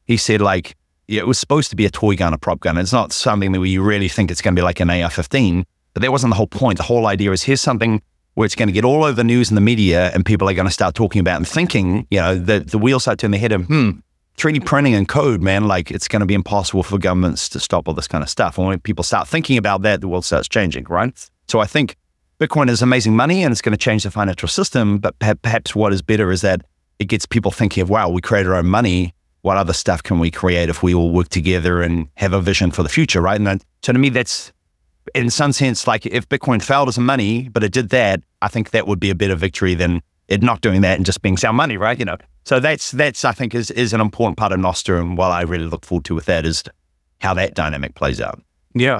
he said like, yeah, it was supposed to be a toy gun, a prop gun. It's not something that you really think it's going to be like an AR-15, but that wasn't the whole point. The whole idea is here's something where it's going to get all over the news and the media, and people are going to start talking about and thinking, the wheels start turning their head and 3D printing and code, man, like it's going to be impossible for governments to stop all this kind of stuff. And when people start thinking about that, the world starts changing, right? So I think Bitcoin is amazing money and it's going to change the financial system, but perhaps what is better is that it gets people thinking of, wow, we create our own money. What other stuff can we create if we all work together and have a vision for the future, right? And so to me, that's, in some sense, like if Bitcoin failed as a money, but it did that, I think that would be a better victory than it not doing that and just being sound money, right? So that's I think is an important part of Nostr, and what I really look forward to with that is how that dynamic plays out. Yeah,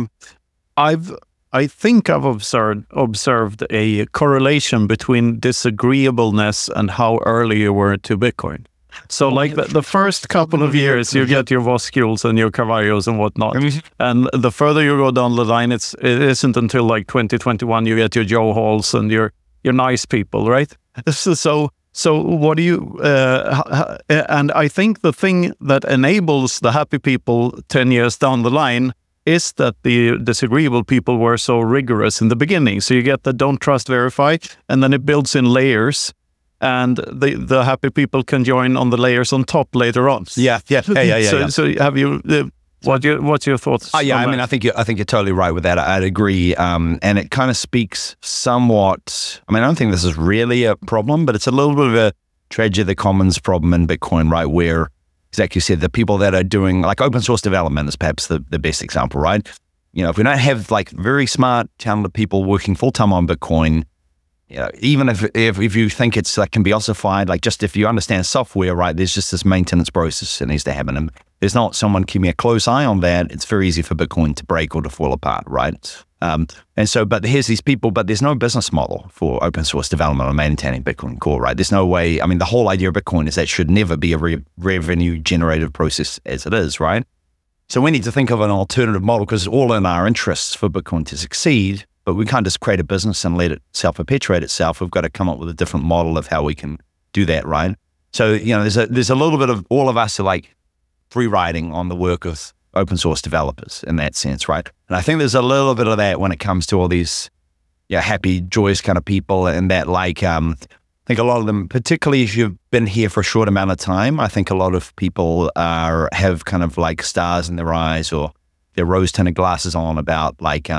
I think I've observed a correlation between disagreeableness and how early you were to Bitcoin. So like the first couple of years, you get your Voskuils and your Cavallos and whatnot. And the further you go down the line, it isn't until like 2021 you get your Joe Halls and your nice people, right? So what do you, and I think the thing that enables the happy people 10 years down the line is that the disagreeable people were so rigorous in the beginning. So you get the don't trust, verify, and then it builds in layers. And the happy people can join on the layers on top later on. Yeah. So have you? What's your thoughts? I mean, I think you're totally right with that. I'd agree, and it kind of speaks somewhat. I mean, I don't think this is really a problem, but it's a little bit of a tragedy of the commons problem in Bitcoin, right? Where, exactly you said, the people that are doing like open source development is perhaps the best example, right? If we don't have like very smart, talented people working full time on Bitcoin. Even if you think it's like can be ossified, like just if you understand software, right, there's just this maintenance process that needs to happen. And there's not someone keeping a close eye on that. It's very easy for Bitcoin to break or to fall apart, right? And so, but here's these people, but there's no business model for open source development or maintaining Bitcoin Core, right? There's no way. I mean, the whole idea of Bitcoin is that it should never be a revenue generated process as it is, right? So we need to think of an alternative model because it's all in our interests for Bitcoin to succeed. But we can't just create a business and let it self-perpetuate itself. We've got to come up with a different model of how we can do that, right? So, there's a little bit of all of us are like free riding on the work of open source developers in that sense, right? And I think there's a little bit of that when it comes to all these happy, joyous kind of people, and that like, I think a lot of them, particularly if you've been here for a short amount of time, I think a lot of people have kind of like stars in their eyes or their rose-tinted glasses on about like,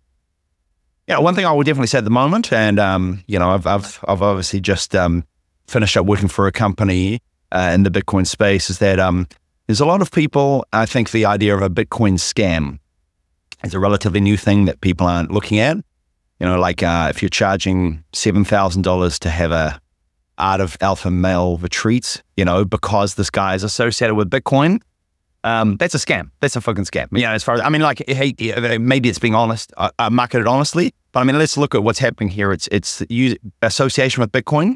one thing I would definitely say at the moment, and I've obviously just finished up working for a company in the Bitcoin space, is that there's a lot of people. I think the idea of a Bitcoin scam is a relatively new thing that people aren't looking at. Like if you're charging $7,000 to have a Art of Alpha male retreat, because this guy is associated with Bitcoin. That's a scam. That's a fucking scam. As far as, I mean, like, hey, maybe it's being honest, marketed honestly, but I mean, let's look at what's happening here. It's association with Bitcoin.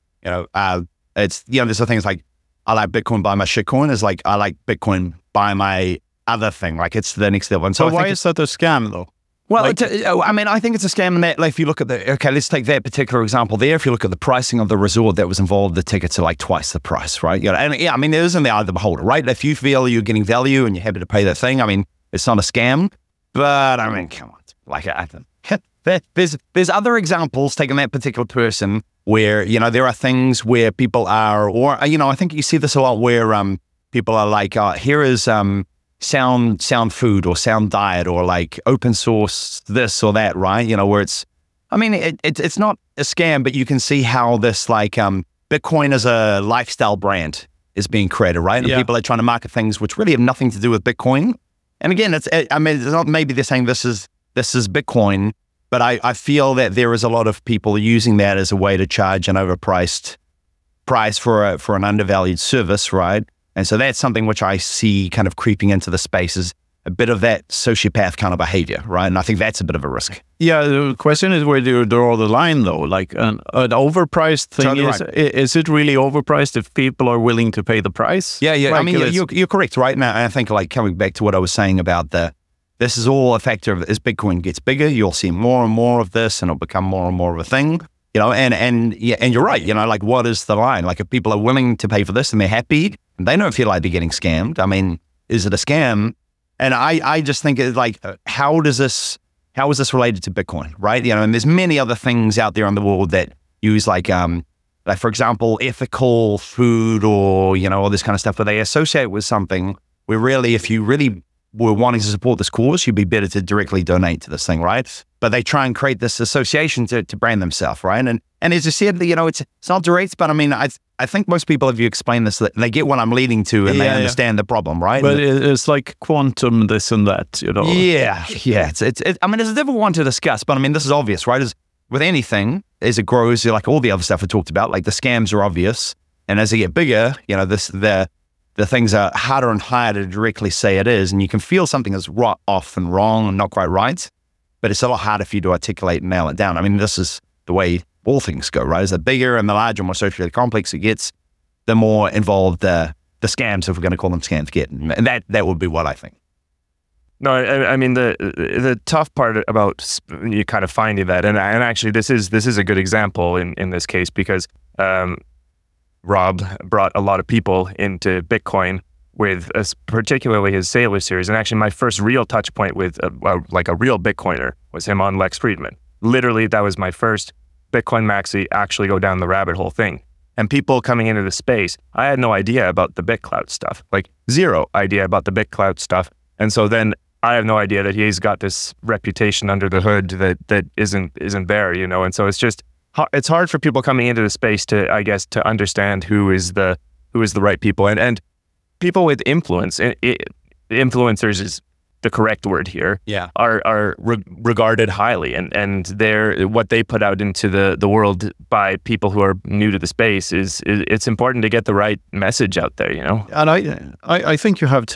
There's the things like, I like Bitcoin, buy my shitcoin. Is like, I like Bitcoin, buy my other thing. Like, it's the next level. And so why is that a scam though? Well, I think it's a scam in that, like, if you look at let's take that particular example there. If you look at the pricing of the resort that was involved, the tickets are like twice the price, right? I mean, there isn't the eye of the beholder, right? If you feel you're getting value and you're happy to pay that thing, I mean, it's not a scam, but I mean, come on. Like, there's other examples taking that particular person where, there are things where people are, or, I think you see this a lot where people are like, here is, sound food or sound diet or like open source this or that, right? Where it's not a scam, but you can see how this like Bitcoin as a lifestyle brand is being created, right? And people are trying to market things which really have nothing to do with Bitcoin. And again, it's not, maybe they're saying this is Bitcoin, but I feel that there is a lot of people using that as a way to charge an overpriced price for an undervalued service, right? And so that's something which I see kind of creeping into the space is a bit of that sociopath kind of behavior, right? And I think that's a bit of a risk. Yeah, the question is where do you draw the line though? Like an overpriced thing, totally is it really overpriced if people are willing to pay the price? Yeah. Like, I mean, you're correct, right? Now, I think like coming back to what I was saying about this is all a factor of as Bitcoin gets bigger, you'll see more and more of this and it'll become more and more of a thing. And you're right, like what is the line? Like if people are willing to pay for this and they're happy, They don't feel like they're getting scammed. I mean, is it a scam? And I just think it's like, how is this related to Bitcoin, right? You know, and there's many other things out there in the world that use like for example, ethical food or, you know, all this kind of stuff, where they associate with something where really, if you really were wanting to support this cause, you'd be better to directly donate to this thing, right? But they try and create this association to brand themselves, right? And as you said, you know, it's not direct, but I mean, I think most people, if you explain this, they get what I'm leading to and they understand the problem, right? But it's like quantum this and that, you know? Yeah. It's I mean, it's a difficult one to discuss, but I mean, this is obvious, right? As with anything, as it grows, like all the other stuff we talked about, like the scams are obvious. And as they get bigger, you know, the things are harder and harder to directly say it is. And you can feel something is off and wrong and not quite right, but it's a lot harder for you to articulate and nail it down. I mean, this is the way all things go, right? As the bigger and the larger, more socially complex it gets, the more involved the scams, if we're going to call them scams, get. And that would be what I think. No, I mean the tough part about you kind of finding that, and actually this is a good example in this case, because Rob brought a lot of people into Bitcoin with particularly his Sailor series, and actually my first real touch point with like a real Bitcoiner was him on Lex Fridman. Literally, that was my first Bitcoin maxi actually go down the rabbit hole thing. And people coming into the space, I had no idea about the BitClout stuff, like zero idea about the BitClout stuff, and so then I have no idea that he's got this reputation under the hood that isn't there, you know. And so it's hard for people coming into the space to, I guess, to understand who is the right people, and people with influence. Influencers is the correct word here. Yeah, are regarded highly, and they're what they put out into the world by people who are new to the space is it's important to get the right message out there, you know. And I think you have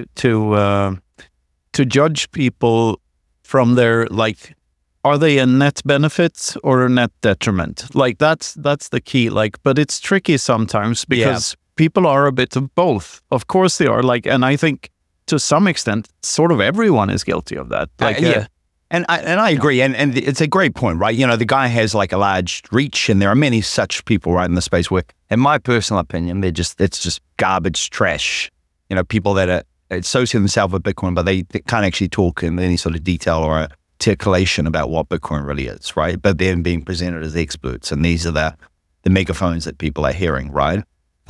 to judge people from their, like, are they a net benefit or a net detriment? Like that's the key. Like, but it's tricky sometimes because people are a bit of both. Of course they are. Like, and I think to some extent, sort of everyone is guilty of that. Like, And I agree. And it's a great point, right? You know, the guy has like a large reach, and there are many such people right in the space where, in my personal opinion, it's just garbage trash. You know, people that associate themselves with Bitcoin, but they can't actually talk in any sort of detail or articulation about what Bitcoin really is, right? But they're being presented as experts, and these are the megaphones that people are hearing, right?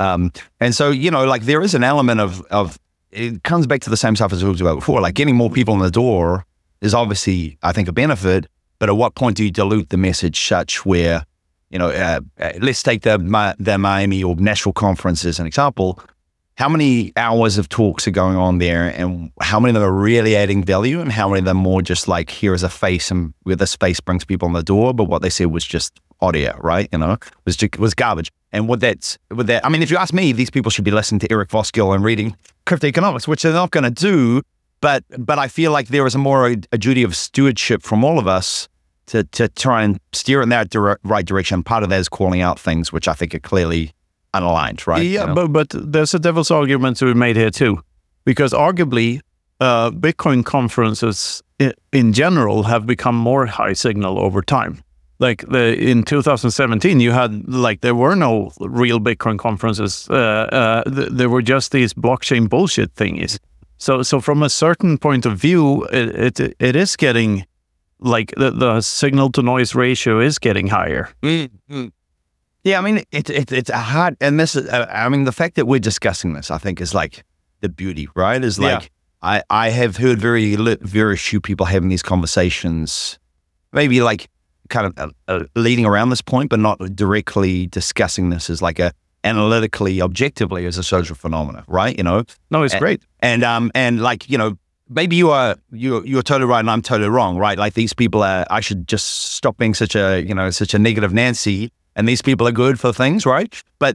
And so, you know, like there is an element of it comes back to the same stuff as we talked about before, like getting more people in the door is obviously, I think, a benefit, but at what point do you dilute the message such where, you know, let's take the Miami or Nashville conference as an example. How many hours of talks are going on there, and how many of them are really adding value, and how many of them more just like, here is a face, and where this face brings people in the door, but what they said was just audio, right? You know, was garbage. And with that, I mean, if you ask me, these people should be listening to Eric Voskuil and reading Crypto Economics, which they're not going to do. But I feel like there is a duty of stewardship from all of us to try and steer in that right direction. Part of that is calling out things which I think are clearly unaligned, right? Yeah, you know? but there's a devil's argument to be made here too, because arguably Bitcoin conferences in general have become more high signal over time. Like in 2017, you had there were no real Bitcoin conferences. There were just these blockchain bullshit thingies. So from a certain point of view, it is getting like the signal to noise ratio is getting higher. Mm-hmm. Yeah, I mean it's a hard, and this is I mean the fact that we're discussing this, I think, is like the beauty, right? Is like I have heard very few people having these conversations, maybe like kind of leading around this point, but not directly discussing this as like a analytically, objectively as a social phenomena, right? You know, no, it's great, and like, you know, maybe you're totally right and I'm totally wrong, right? Like these people I should just stop being such a negative Nancy, and these people are good for things, right? But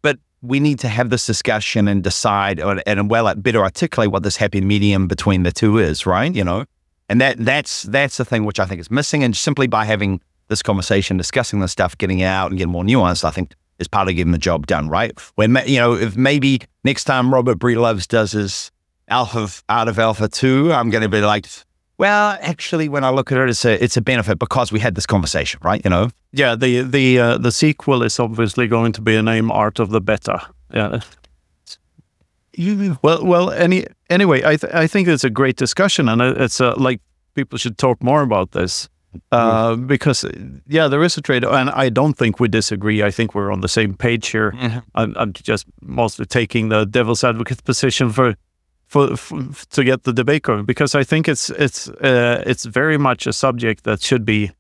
we need to have this discussion and decide and better articulate what this happy medium between the two is, right? You know, and that's the thing which I think is missing. And simply by having this conversation, discussing this stuff, getting out and getting more nuanced, I think is part of getting the job done, right? When, you know, if maybe next time Robert Breedloves does his Art of Alpha 2, I'm going to be like, well, actually, when I look at it, it's a benefit because we had this conversation, right? You know? Yeah, the sequel is obviously going to be named Art of the Beta. Yeah. Well. Anyway, I think it's a great discussion, and it's like people should talk more about this because there is a trade, and I don't think we disagree. I think we're on the same page here. I'm just mostly taking the devil's advocate position for to get the debate going, because I think it's very much a subject that should be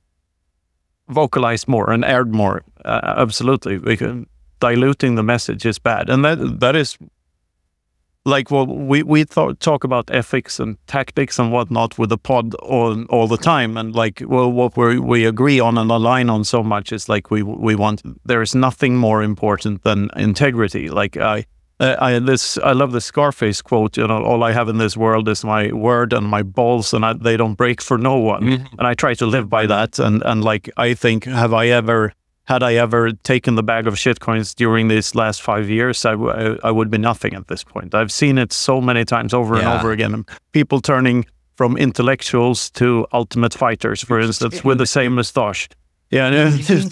vocalized more and aired more. Absolutely, because diluting the message is bad, and that is like we talk about ethics and tactics and whatnot with the pod all the time, and like what we agree on and align on so much is like we want. There is nothing more important than integrity. Like I love the Scarface quote. You know, all I have in this world is my word and my balls, and they don't break for no one. And I try to live by that. And like I think, had I ever taken the bag of shitcoins during these last 5 years, I would be nothing at this point. I've seen it so many times over and over again. People turning from intellectuals to ultimate fighters, for instance, with the same moustache. Yeah.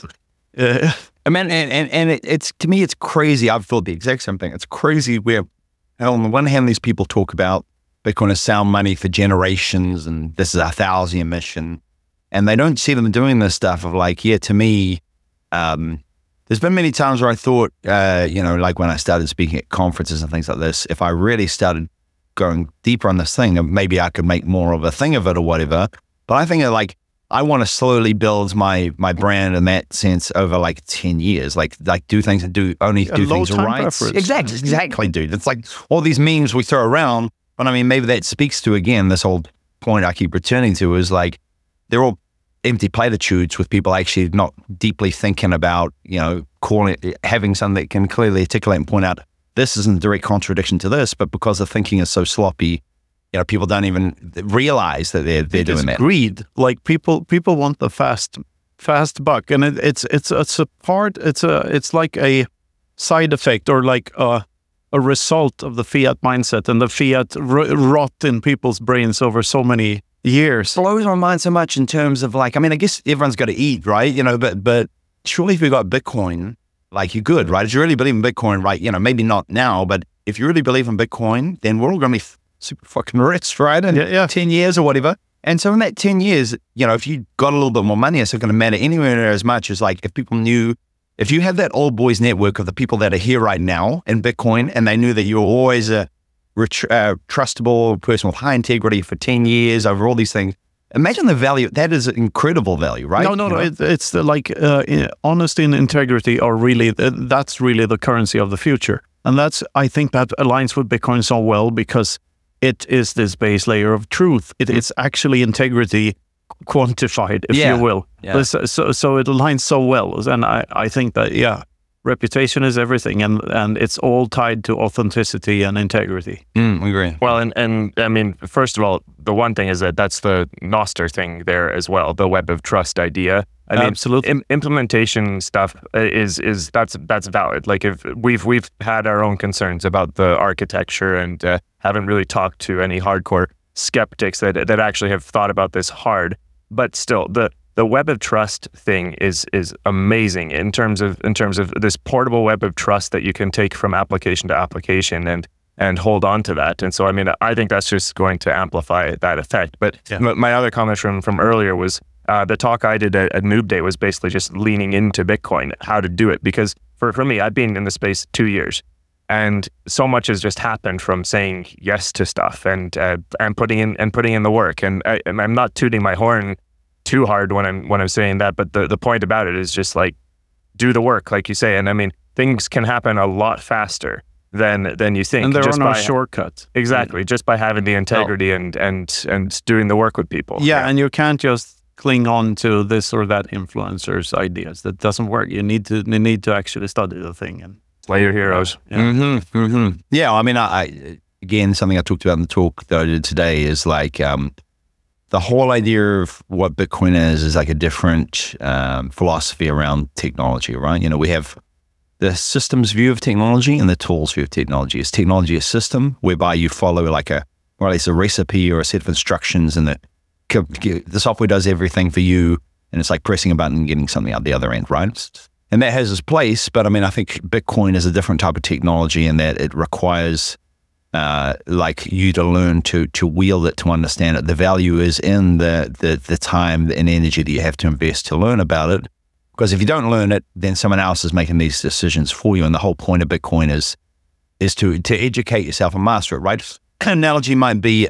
I mean, and it's to me, it's crazy. I've thought the exact same thing. It's crazy where, on the one hand, these people talk about Bitcoin as sound money for generations, and this is our 1,000-year mission, and they don't see them doing this stuff of like, to me, there's been many times where I thought, like when I started speaking at conferences and things like this, if I really started going deeper on this thing, maybe I could make more of a thing of it or whatever. But I think I want to slowly build my brand in that sense over like 10 years, like do things and do things right. Exactly, dude. It's like all these memes we throw around, but I mean, maybe that speaks to, again, this whole point I keep returning to is like, they're all empty platitudes with people actually not deeply thinking about, having something that can clearly articulate and point out, this isn't a direct contradiction to this, but because the thinking is so sloppy, people don't even realize that they're doing that. Greed, like people want the fast buck, and it's like a side effect or like a result of the fiat mindset and the fiat rot in people's brains over so many years. It blows my mind so much in terms of like, I mean, I guess everyone's got to eat, right? But surely if you got Bitcoin, like you're good, right? If you really believe in Bitcoin, right? Maybe not now, but if you really believe in Bitcoin, then we're all going to be super fucking rich, right? And 10 years or whatever. And so in that 10 years, if you got a little bit more money, it's not going to matter anywhere near as much as like if people knew, if you had that old boys network of the people that are here right now in Bitcoin, and they knew that you were always a trustable person with high integrity for 10 years over all these things. Imagine the value. That is incredible value, right? No. It's like honesty and integrity are really, that's really the currency of the future. And I think that aligns with Bitcoin so well because it is this base layer of truth. It's actually integrity quantified, if you will. Yeah. So it aligns so well. And I think that, reputation is everything, and it's all tied to authenticity and integrity. We agree. Well, and I mean, first of all, the one thing is that's the Nostr thing there as well, the web of trust idea. I mean, absolutely. Implementation stuff that's valid. Like if we've had our own concerns about the architecture and haven't really talked to any hardcore skeptics that actually have thought about this hard. But still, the web of trust thing is amazing in terms of this portable web of trust that you can take from application to application and hold on to that. And so, I mean, I think that's just going to amplify that effect. But my other comment from earlier was the talk I did at Noob Day was basically just leaning into Bitcoin, how to do it. Because for me, I've been in the space 2 years, and so much has just happened from saying yes to stuff and putting in the work. And I'm not tooting my horn too hard when I'm saying that, but the point about it is just like do the work, like you say. And I mean, things can happen a lot faster than you think. And there are no shortcuts. Exactly, just by having the integrity and doing the work with people. Yeah, and you can't just cling on to this or that influencer's ideas. That doesn't work. You need to actually study the thing and play your heroes. Yeah, I mean, I again, something I talked about in the talk that I did today is like the whole idea of what Bitcoin is like a different philosophy around technology, right? We have the systems view of technology and the tools view of technology. Is technology a system whereby you follow like a recipe or a set of instructions, and the software does everything for you, and it's like pressing a button and getting something out the other end, right? And that has its place, but I mean, I think Bitcoin is a different type of technology in that it requires like you to learn to wield it, to understand it. The value is in the time and energy that you have to invest to learn about it. Because if you don't learn it, then someone else is making these decisions for you. And the whole point of Bitcoin is to educate yourself and master it, right? An analogy might be,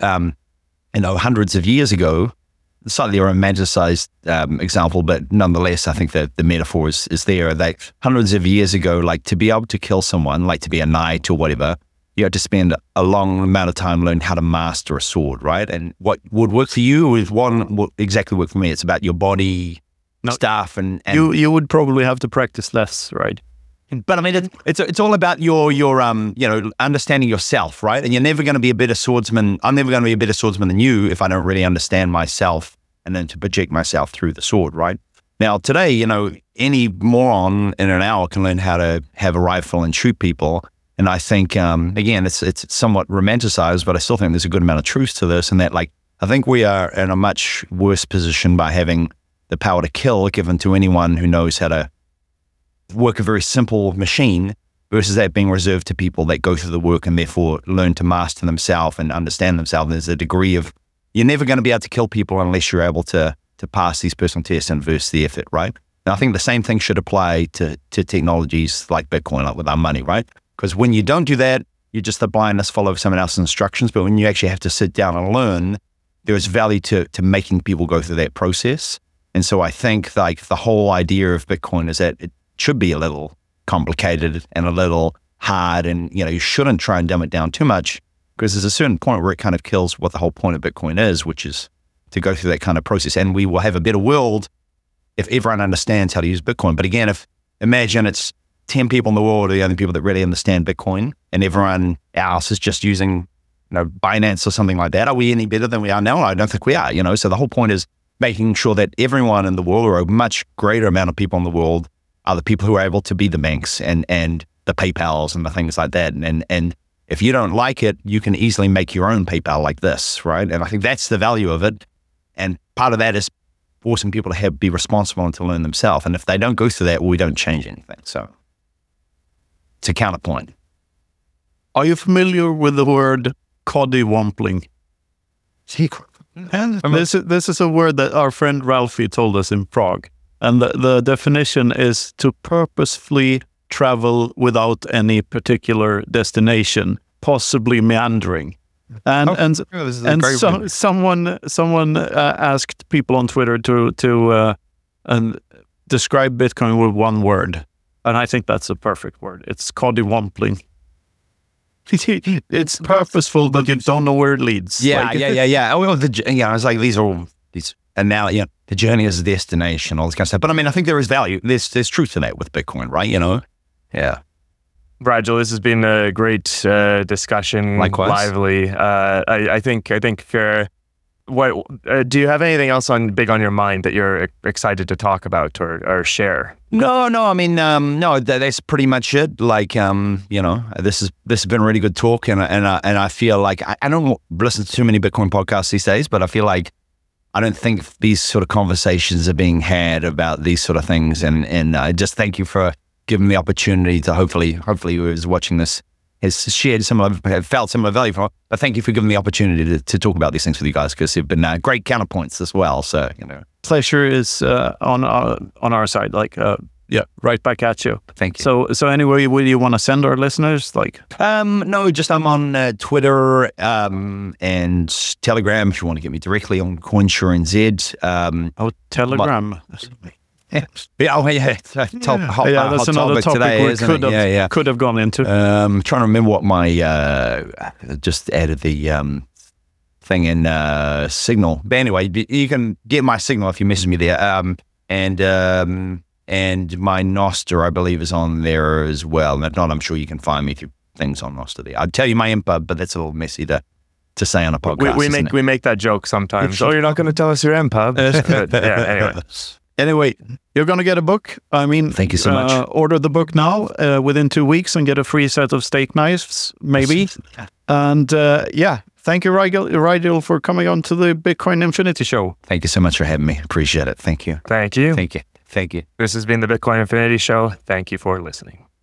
hundreds of years ago, slightly a romanticized example, but nonetheless, I think that the metaphor is there. Like hundreds of years ago, like to be able to kill someone, like to be a knight or whatever, you had to spend a long amount of time learning how to master a sword, right? And what would work for you is what exactly work for me. It's about your body stuff, and you would probably have to practice less, right? But I mean, it's all about your understanding yourself, right? And you're never going to be a better swordsman. I'm never going to be a better swordsman than you if I don't really understand myself and then to project myself through the sword, right? Now today, any moron in an hour can learn how to have a rifle and shoot people. And I think again, it's somewhat romanticized, but I still think there's a good amount of truth to this. And that, like, I think we are in a much worse position by having the power to kill given to anyone who knows how to work a very simple machine versus that being reserved to people that go through the work and therefore learn to master themselves and understand themselves. There's a degree of, you're never going to be able to kill people unless you're able to pass these personal tests and verse the effort, right? And I think the same thing should apply to technologies like Bitcoin, like with our money, right? Because when you don't do that, you're just the blindness follow someone else's instructions. But when you actually have to sit down and learn, there is value to making people go through that process. And so I think like the whole idea of Bitcoin is that it should be a little complicated and a little hard, and you shouldn't try and dumb it down too much, because there's a certain point where it kind of kills what the whole point of Bitcoin is, which is to go through that kind of process. And we will have a better world if everyone understands how to use Bitcoin. But again, imagine it's 10 people in the world are the only people that really understand Bitcoin, and everyone else is just using Binance or something like that. Are we any better than we are now? I don't think we are. So the whole point is making sure that everyone in the world, or a much greater amount of people in the world, are the people who are able to be the banks and the PayPals and the things like that. And if you don't like it, you can easily make your own PayPal like this, right? And I think that's the value of it. And part of that is forcing people to be responsible and to learn themselves. And if they don't go through that, we don't change anything. So it's a counterpoint. Are you familiar with the word coddywampling? This is a word that our friend Ralphie told us in Prague. And the definition is to purposefully travel without any particular destination, possibly meandering. And someone asked people on Twitter to describe Bitcoin with one word, and I think that's a perfect word. It's coddywampling. It's purposeful, but you don't know where it leads. Yeah. Well, I was like, these are all these. And now, the journey is a destination, all this kind of stuff. But I mean, I think there is value. There's truth to that with Bitcoin, right? Yeah. Rigel, this has been a great discussion. Likewise. Lively. I think. What do you have anything else big on your mind that you're excited to talk about or share? No. I mean, no. That's pretty much it. Like, this has been a really good talk, and I feel like I don't listen to too many Bitcoin podcasts these days, but I feel like I don't think these sort of conversations are being had about these sort of things. And I just thank you for giving me the opportunity to hopefully whoever's watching this has felt similar value from it. But thank you for giving me the opportunity to talk about these things with you guys, because they've been great counterpoints as well. So, pleasure is on our side. Like, right back at you. Thank you. So anywhere would you want to send our listeners? Like, no, just I'm on Twitter and Telegram if you want to get me directly on CoinSureNZ. Telegram. That's that's another topic today, we could have gone into. Trying to remember what my just added the thing in Signal. But anyway, you can get my Signal if you message me there. And my Nostr, I believe, is on there as well. And if not, I'm sure you can find me through things on Nostr there. I'd tell you my MPub, but that's a little messy to say on a podcast. We make that joke sometimes. You're not going to tell us your MPub. Anyway, you're going to get a book. I mean, thank you so much. Order the book now within 2 weeks and get a free set of steak knives, maybe. And thank you, Rigel, for coming on to the Bitcoin Infinity Show. Thank you so much for having me. Appreciate it. Thank you. Thank you. Thank you. Thank you. This has been the Bitcoin Infinity Show. Thank you for listening.